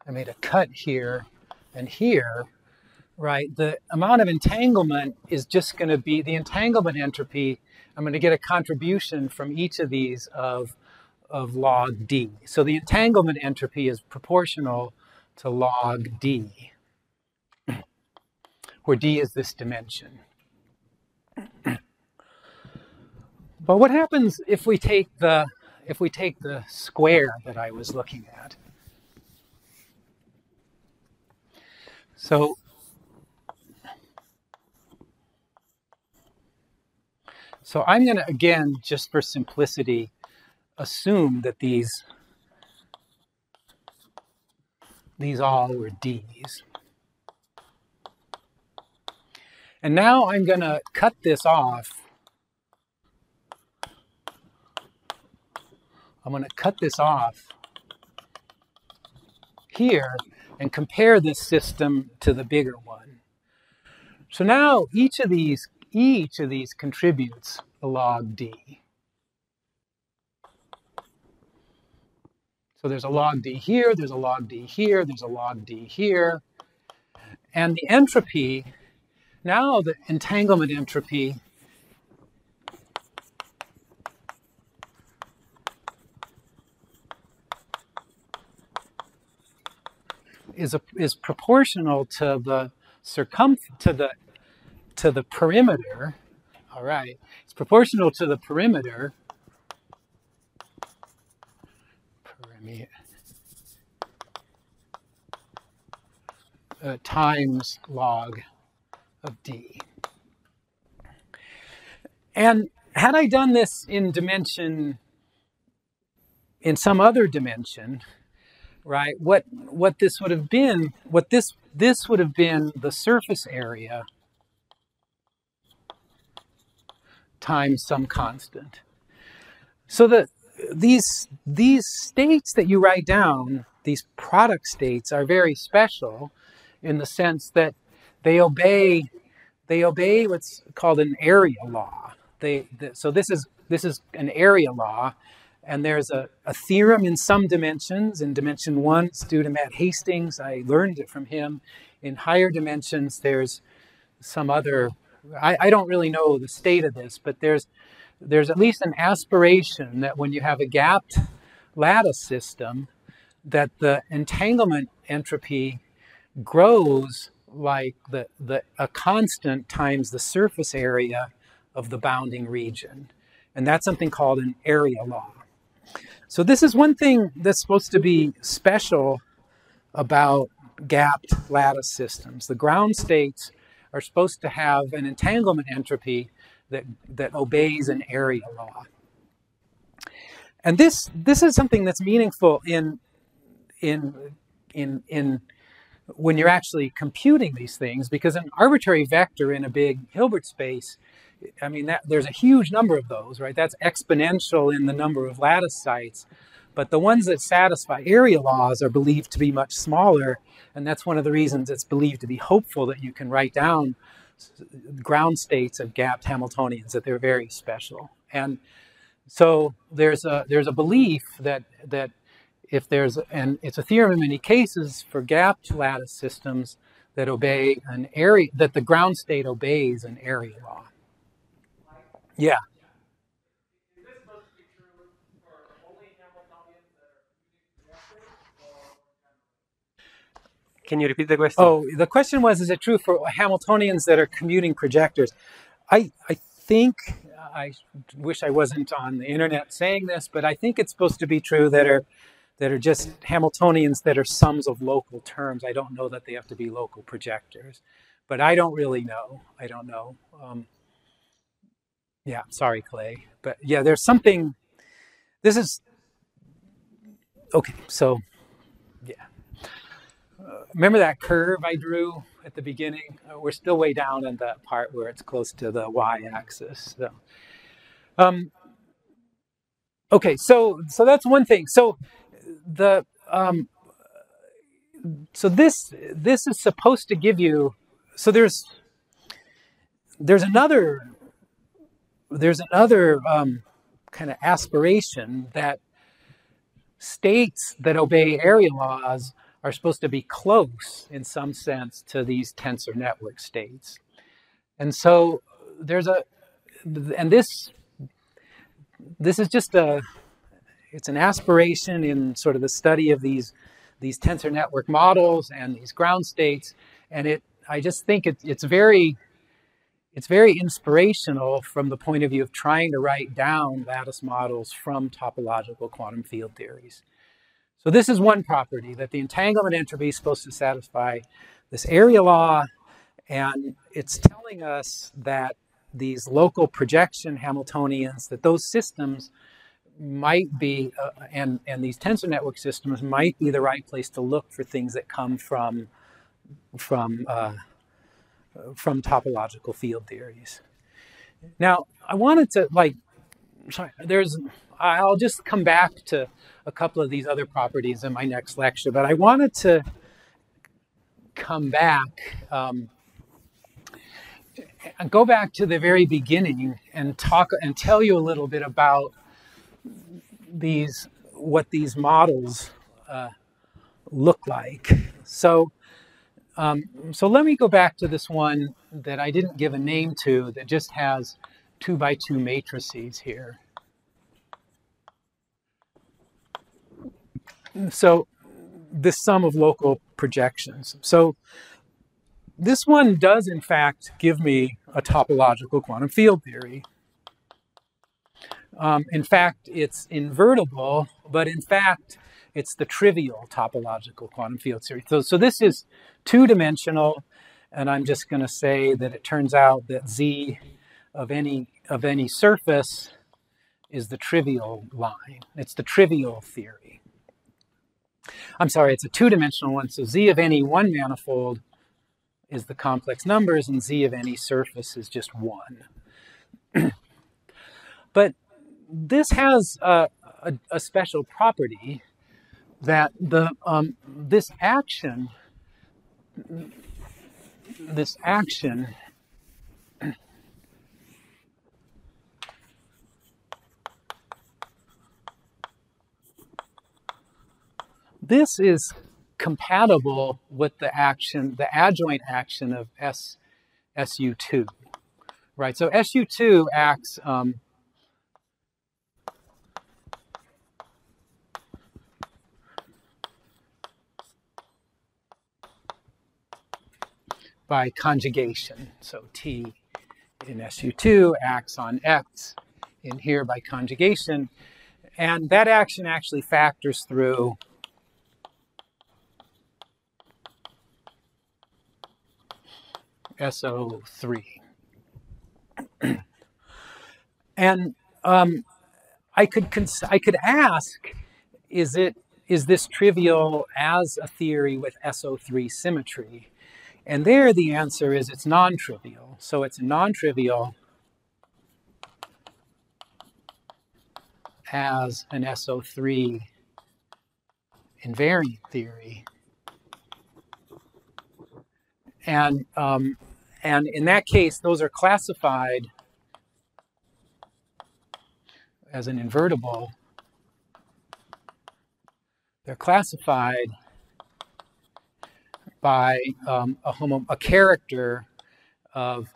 I made a cut here and here, right? The amount of entanglement is just going to be the entanglement entropy. I'm going to get a contribution from each of these of, of log D. So the entanglement entropy is proportional to log D, where D is this dimension. But what happens if we take the if we take the square that I was looking at? So so I'm going to, again, just for simplicity, assume that these these all were D's. And now I'm going to cut this off. I'm going to cut this off here and compare this system to the bigger one. So now each of these, each of these contributes a log D. So there's a log D here, there's a log D here, there's a log D here. And the entropy, now the entanglement entropy is a, is proportional to the circum to the to the perimeter. All right, it's proportional to the perimeter. Perimeter uh, times log of D. And had I done this in dimension, in some other dimension, right, what what this would have been, what this this would have been the surface area times some constant. So that these these states that you write down, these product states, are very special in the sense that they obey they obey what's called an area law. They, the, so this is this is an area law, and there's a, a theorem in some dimensions. In dimension one, it's due to Matt Hastings. I learned it from him. In higher dimensions, there's some other. I, I don't really know the state of this, but there's there's at least an aspiration that when you have a gapped lattice system, that the entanglement entropy grows like the, the a constant times the surface area of the bounding region. And that's something called an area law. So this is one thing that's supposed to be special about gapped lattice systems. The ground states are supposed to have an entanglement entropy that, that obeys an area law. And this this is something that's meaningful in in in in when you're actually computing these things, because an arbitrary vector in a big Hilbert space, I mean, that, there's a huge number of those, right? That's exponential in the number of lattice sites. But the ones that satisfy area laws are believed to be much smaller, and that's one of the reasons it's believed to be hopeful that you can write down ground states of gapped Hamiltonians, that they're very special. And so there's a there's a belief that that if there's, and it's a theorem in many cases for gapped lattice systems that obey an area, that the ground state obeys an area law. Yeah. Is this supposed to be true for only Hamiltonians that are projected, or can you repeat the question? Oh, the question was, is it true for Hamiltonians that are commuting projectors? I I think, I wish I wasn't on the internet saying this, but I think it's supposed to be true that are that are just Hamiltonians that are sums of local terms. I don't know that they have to be local projectors, but I don't really know. I don't know. Um, yeah, sorry, Clay. But yeah, there's something, this is, okay, so yeah. Uh, remember that curve I drew at the beginning? Uh, we're still way down in the part where it's close to the y-axis. So, um, okay, so so that's one thing. So the um, so this this is supposed to give you. So there's there's another there's another um, kind of aspiration that states that obey area laws are supposed to be close in some sense to these tensor network states. And so there's a, and this, this is just a, it's an aspiration in sort of the study of these, these tensor network models and these ground states. And it, I just think it, it's very, it's very inspirational from the point of view of trying to write down lattice models from topological quantum field theories. So this is one property, that the entanglement entropy is supposed to satisfy this area law, and it's telling us that these local projection Hamiltonians, that those systems might be, uh, and, and these tensor network systems might be the right place to look for things that come from, from, uh, from topological field theories. Now, I wanted to, like, sorry, there's, I'll just come back to a couple of these other properties in my next lecture, but I wanted to come back, um, and go back to the very beginning and talk and tell you a little bit about these, what these models uh, look like. So, um, so let me go back to this one that I didn't give a name to, that just has two by two matrices here. So this sum of local projections. So this one does, in fact, give me a topological quantum field theory. Um, in fact, it's invertible, but in fact, it's the trivial topological quantum field theory. So, so this is two-dimensional, and I'm just going to say that it turns out that Z of any, of any surface is the trivial line. It's the trivial theory. I'm sorry, it's a two-dimensional one, so Z of any one manifold is the complex numbers, and Z of any surface is just one. But this has a, a, a special property that the um, this action, this action this is compatible with the action, the adjoint action of S, S U two, right? So S U two acts um, by conjugation. So T in S U two acts on X in here by conjugation, and that action actually factors through S O three. And um, I could cons I could ask, is it is this trivial as a theory with S O three symmetry? And there the answer is it's non-trivial. So it's non-trivial as an S O three invariant theory. And, um, and in that case, those are classified as an invertible. They're classified by um, a, homo a character of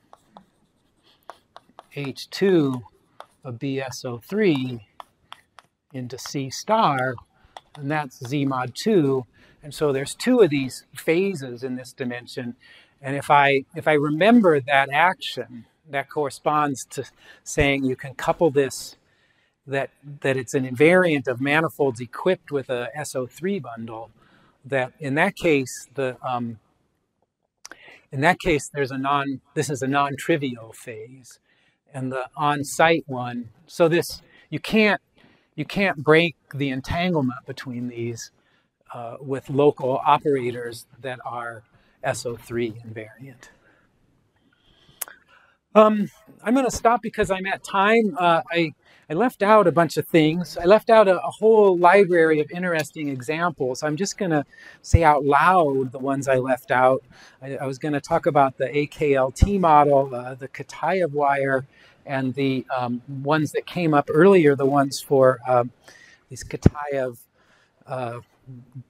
H two of B S O three into C star, and that's Z mod two. And so there's two of these phases in this dimension. And if I, if I remember that action, that corresponds to saying you can couple this, that, that it's an invariant of manifolds equipped with a S O three bundle, that in that case, the, um, in that case, there's a non, this is a non-trivial phase. And the on-site one, so this, you can't, you can't break the entanglement between these Uh, with local operators that are S O three invariant. Um, I'm going to stop because I'm at time. Uh, I, I left out a bunch of things. I left out a, a whole library of interesting examples. I'm just going to say out loud the ones I left out. I, I was going to talk about the A K L T model, uh, the Kitaev wire, and the um, ones that came up earlier, the ones for um, these Kitaev uh,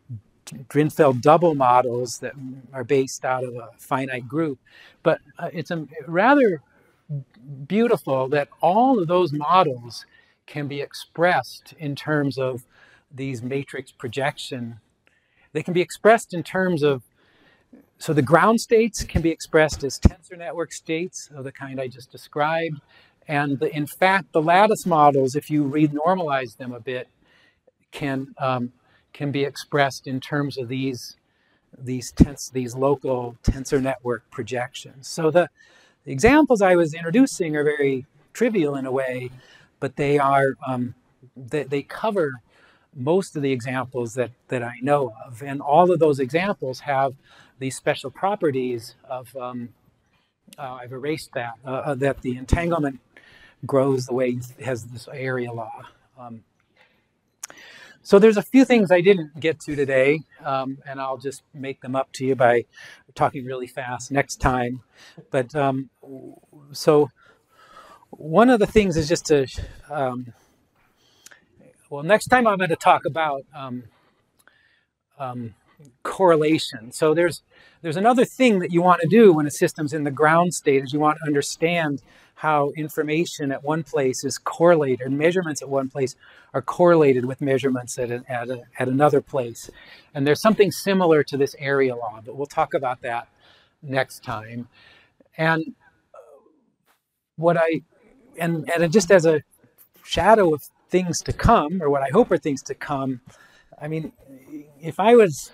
Drinfeld double models that are based out of a finite group. But uh, it's a, rather beautiful that all of those models can be expressed in terms of these matrix projection. They can be expressed in terms of, so the ground states can be expressed as tensor network states of the kind I just described. And the, in fact, the lattice models, if you renormalize them a bit, can um, can be expressed in terms of these these tens, these local tensor network projections. So the, the examples I was introducing are very trivial in a way, but they are um, they, they cover most of the examples that that I know of, and all of those examples have these special properties of. Um, uh, I've erased that uh, that the entanglement grows the way it has this area law. Um, So there's a few things I didn't get to today, um, and I'll just make them up to you by talking really fast next time. But um, so one of the things is just to, um, well, next time I'm going to talk about um, um, correlation. So there's there's another thing that you want to do when a system's in the ground state is you want to understand how information at one place is correlated, and measurements at one place are correlated with measurements at, a, at, a, at another place. And there's something similar to this area law, but we'll talk about that next time. And what I, and, and just as a shadow of things to come, or what I hope are things to come, I mean, if I was,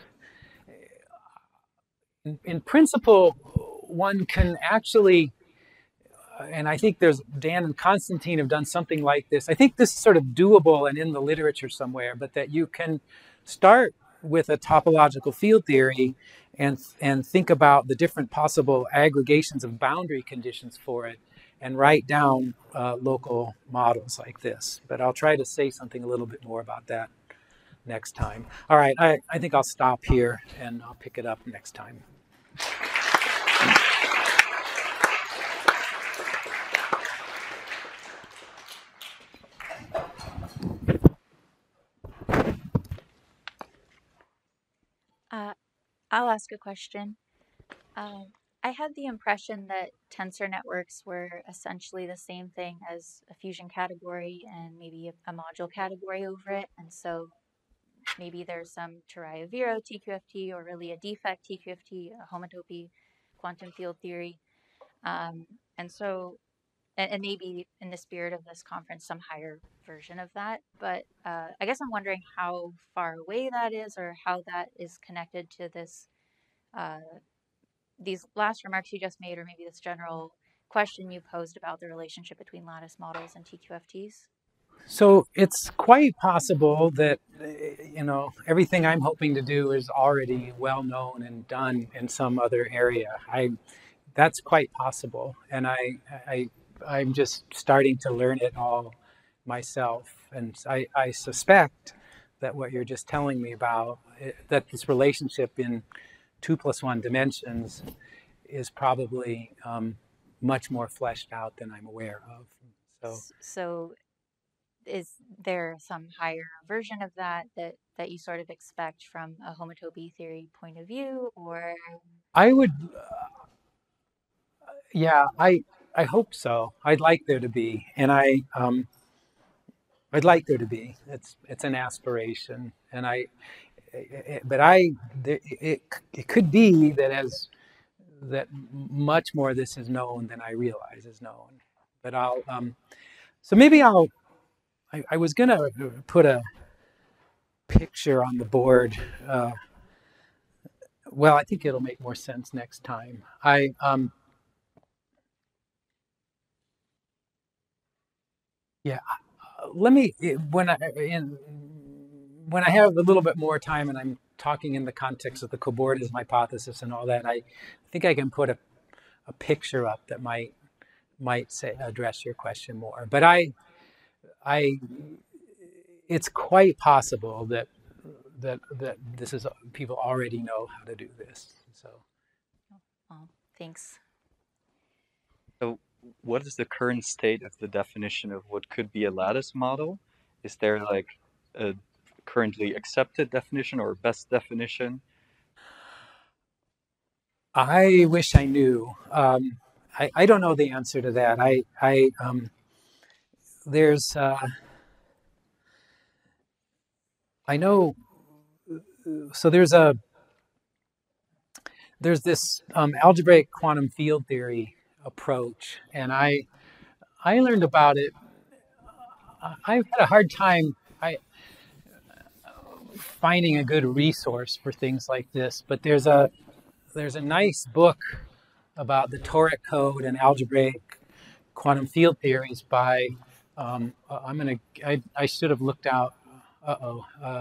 in, in principle, one can actually, and I think there's, Dan and Constantine have done something like this. I think this is sort of doable and in the literature somewhere, but that you can start with a topological field theory and, and think about the different possible aggregations of boundary conditions for it and write down uh, local models like this. But I'll try to say something a little bit more about that next time. All right, I, I think I'll stop here and I'll pick it up next time. Uh, I'll ask a question. Um, I had the impression that tensor networks were essentially the same thing as a fusion category and maybe a, a module category over it. And so maybe there's some Turaya-Vero T Q F T or really a defect T Q F T, a homotopy quantum field theory. Um, and so, and, and maybe in the spirit of this conference, some higher version of that. But uh, I guess I'm wondering how far away that is or how that is connected to this uh, these last remarks you just made, or maybe this general question you posed about the relationship between lattice models and T Q F Ts? So it's quite possible that, you know, everything I'm hoping to do is already well known and done in some other area. I, that's quite possible, and I, I, I'm just starting to learn it all myself. And I, I suspect that what you're just telling me about, that this relationship in two plus one dimensions is probably um, much more fleshed out than I'm aware of. So, so is there some higher version of that that that you sort of expect from a homotopy theory point of view, or? I would, uh, yeah, I I hope so. I'd like there to be, and I um, I'd like there to be. It's it's an aspiration, and I, it, but I, it, it it could be that as that much more of this is known than I realize is known. But I'll, um, so maybe I'll. I, I was gonna put a picture on the board. Uh, well, I think it'll make more sense next time. I um, yeah. Let me when I in, when I have a little bit more time and I'm talking in the context of the cobordism hypothesis and all that, I think I can put a, a picture up that might might say address your question more. But I I it's quite possible that that that this is people already know how to do this. So Oh, thanks. So what is the current state of the definition of what could be a lattice model? Is there like a currently accepted definition or best definition? I wish I knew. Um, I, I don't know the answer to that. I, I um, there's, uh, I know, so there's a, there's this um, algebraic quantum field theory approach, and I, I learned about it. I've had a hard time I, finding a good resource for things like this, but there's a, there's a nice book about the toric code and algebraic quantum field theories by, um, uh, I'm going to, I, I should have looked out, uh-oh. Uh,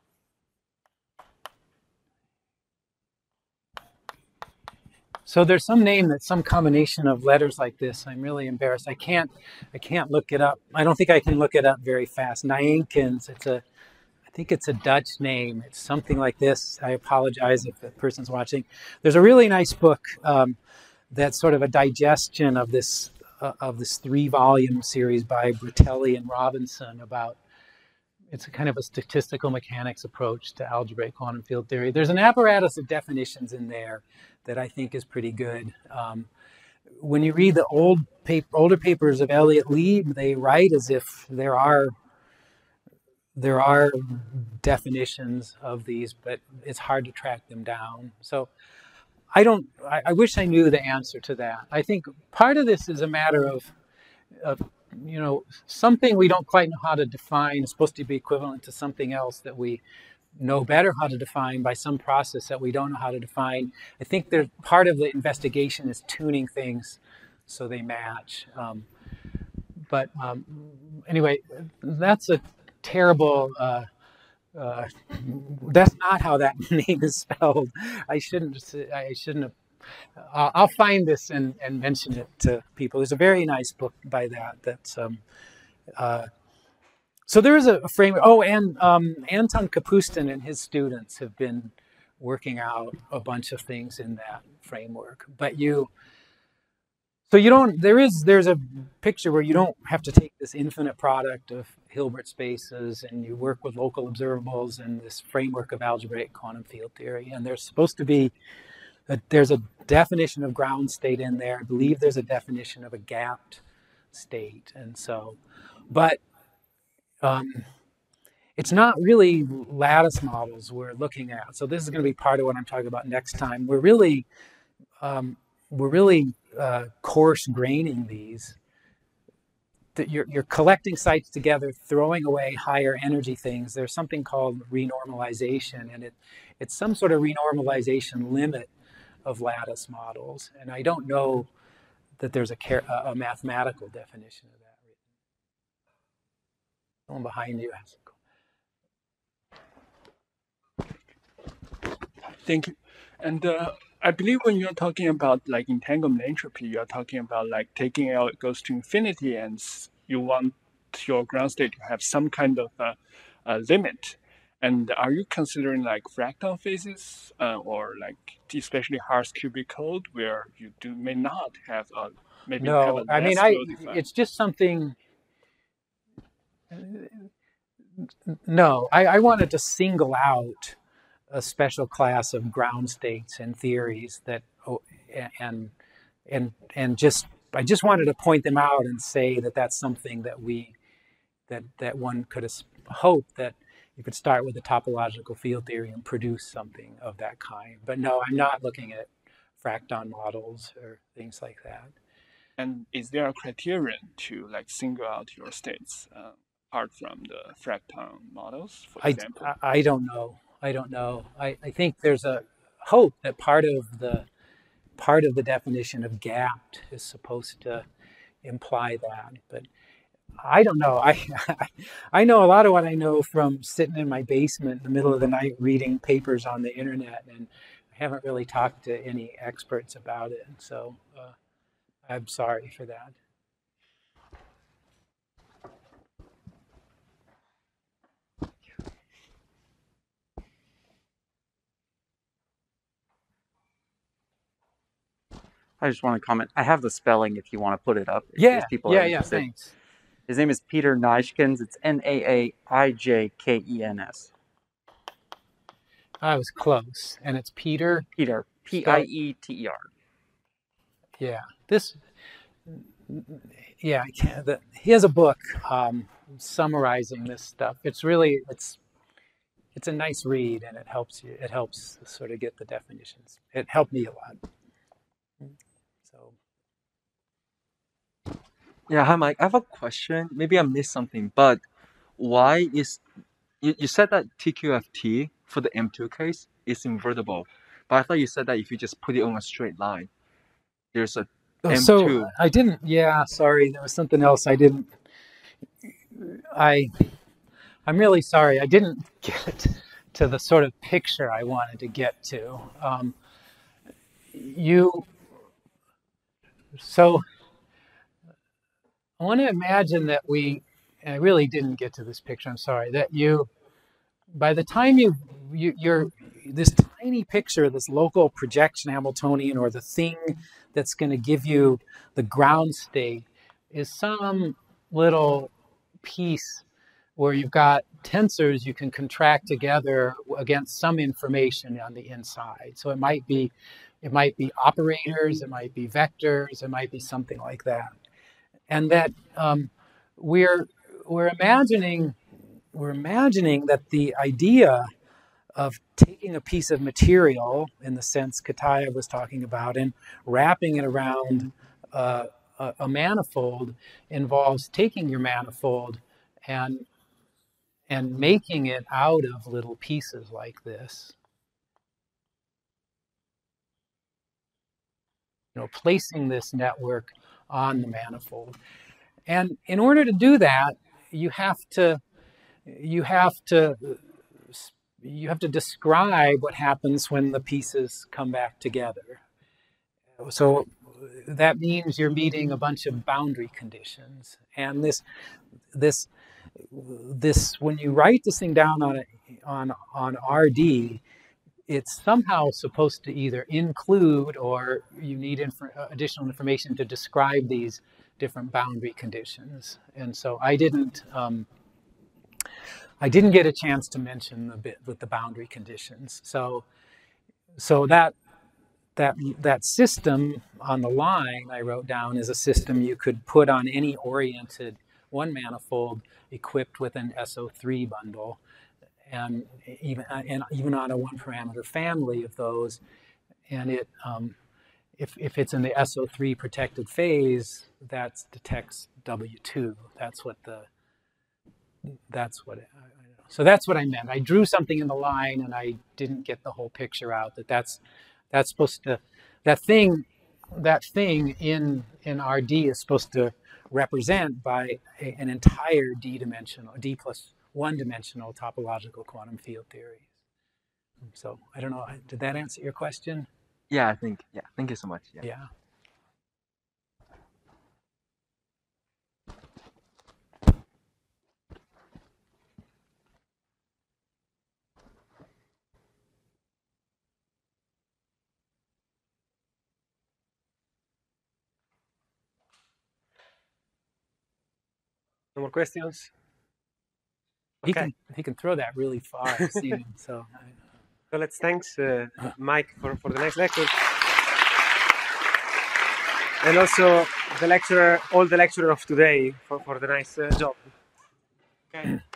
so there's some name that's some combination of letters like this. I'm really embarrassed. I can't, I can't look it up. I don't think I can look it up very fast. Nijnkens, it's a, I think it's a Dutch name. It's something like this. I apologize if the person's watching. There's a really nice book um, that's sort of a digestion of this uh, of this three-volume series by Bratelli and Robinson about, it's a kind of a statistical mechanics approach to algebraic quantum field theory. There's an apparatus of definitions in there that I think is pretty good. Um, when you read the old paper, older papers of Elliott Lieb, they write as if there are There are definitions of these, but it's hard to track them down. So I don't, I, I wish I knew the answer to that. I think part of this is a matter of, of, you know, something we don't quite know how to define is supposed to be equivalent to something else that we know better how to define by some process that we don't know how to define. I think there's part of the investigation is tuning things so they match. Um, but um, anyway, that's a terrible, uh, uh, that's not how that name is spelled. I shouldn't, I shouldn't have, uh, I'll find this and, and mention it to people. There's a very nice book by that. That's, um, uh, so there is a, a framework. Oh, and um, Anton Kapustin and his students have been working out a bunch of things in that framework. But you, so you don't, there is, there's a picture where you don't have to take this infinite product of Hilbert spaces and you work with local observables and this framework of algebraic quantum field theory. And there's supposed to be, a, there's a definition of ground state in there. I believe there's a definition of a gapped state. And so, but um, it's not really lattice models we're looking at. So this is going to be part of what I'm talking about next time. We're really, um, we're really uh, coarse graining these. That you're, you're collecting sites together, throwing away higher energy things. There's something called renormalization, and it, it's some sort of renormalization limit of lattice models. And I don't know that there's a, a mathematical definition of that written. Someone behind you has a comment. Thank you. And uh, I believe when you're talking about like entanglement entropy, you're talking about like taking L goes to infinity and you want your ground state to have some kind of uh, uh, limit. And are you considering like fractal phases uh, or like especially Haas cubic code where you do may not have a maybe no, have a I mean, I it's just something. No, I, I wanted to single out a special class of ground states and theories that, oh, and and and just I just wanted to point them out and say that that's something that we that that one could hope that you could start with a topological field theory and produce something of that kind. But no, I'm not looking at fracton models or things like that. And is there a criterion to like single out your states uh, apart from the fracton models, for example? I, I don't know. I don't know. I, I think there's a hope that part of the part of the definition of gapped is supposed to imply that, but I don't know. I I know a lot of what I know from sitting in my basement in the middle of the night reading papers on the internet, and I haven't really talked to any experts about it. So uh, I'm sorry for that. I just want to comment. I have the spelling if you want to put it up. Yeah, people yeah, are yeah, thanks. His name is Peter Nijnkens. It's N A A I J K E N S. I was close, and it's Peter. Peter. P I E T E R. Yeah, this. Yeah, I can't. The, he has a book um, summarizing this stuff. It's really it's it's a nice read, and it helps you. It helps sort of get the definitions. It helped me a lot. So. Yeah, hi Mike. I have a question. Maybe I missed something, but why is you, you said that T Q F T for the M two case is invertible, but I thought you said that if you just put it on a straight line, there's a Oh, M two. so I didn't. Yeah, sorry. There was something else I didn't. I. I'm really sorry. I didn't get to the sort of picture I wanted to get to. Um, you. So. I want to imagine that we. I really didn't get to this picture. I'm sorry. That you. By the time you, you you're this tiny picture, this local projection Hamiltonian, or the thing that's going to give you the ground state, is some little piece where you've got tensors you can contract together against some information on the inside. So it might be, it might be operators, it might be vectors, it might be something like that, and that um, we're we're imagining. We're imagining that the idea of taking a piece of material, in the sense Kataya was talking about, and wrapping it around uh, a, a manifold involves taking your manifold and and making it out of little pieces like this. You know, placing this network on the manifold. And in order to do that, you have to You have to you have to describe what happens when the pieces come back together. So that means you're meeting a bunch of boundary conditions, and this this this when you write this thing down on a, on on R D, it's somehow supposed to either include, or you need inf- additional information to describe these different boundary conditions. And so I didn't. Um, I didn't get a chance to mention the bit with the boundary conditions. So, so that that that system on the line I wrote down is a system you could put on any oriented one manifold equipped with an S O three bundle, and even and even on a one parameter family of those. And it, um, if if it's in the S O three protected phase, that detects W two. That's what the That's what it, I, I know. So that's what I meant. I drew something in the line, and I didn't get the whole picture out. That that's that's supposed to that thing that thing in in R D is supposed to represent by a, an entire d dimensional d plus one dimensional topological quantum field theory. So I don't know. Did that answer your question? Yeah, I think. Yeah, thank you so much. Yeah. Yeah. No more questions? He Okay. can he can throw that really far. I've seen him, so. I, So let's thanks uh, Mike for, for the next lecture. And also the lecturer, all the lecturer of today for, for the nice uh, job. Okay.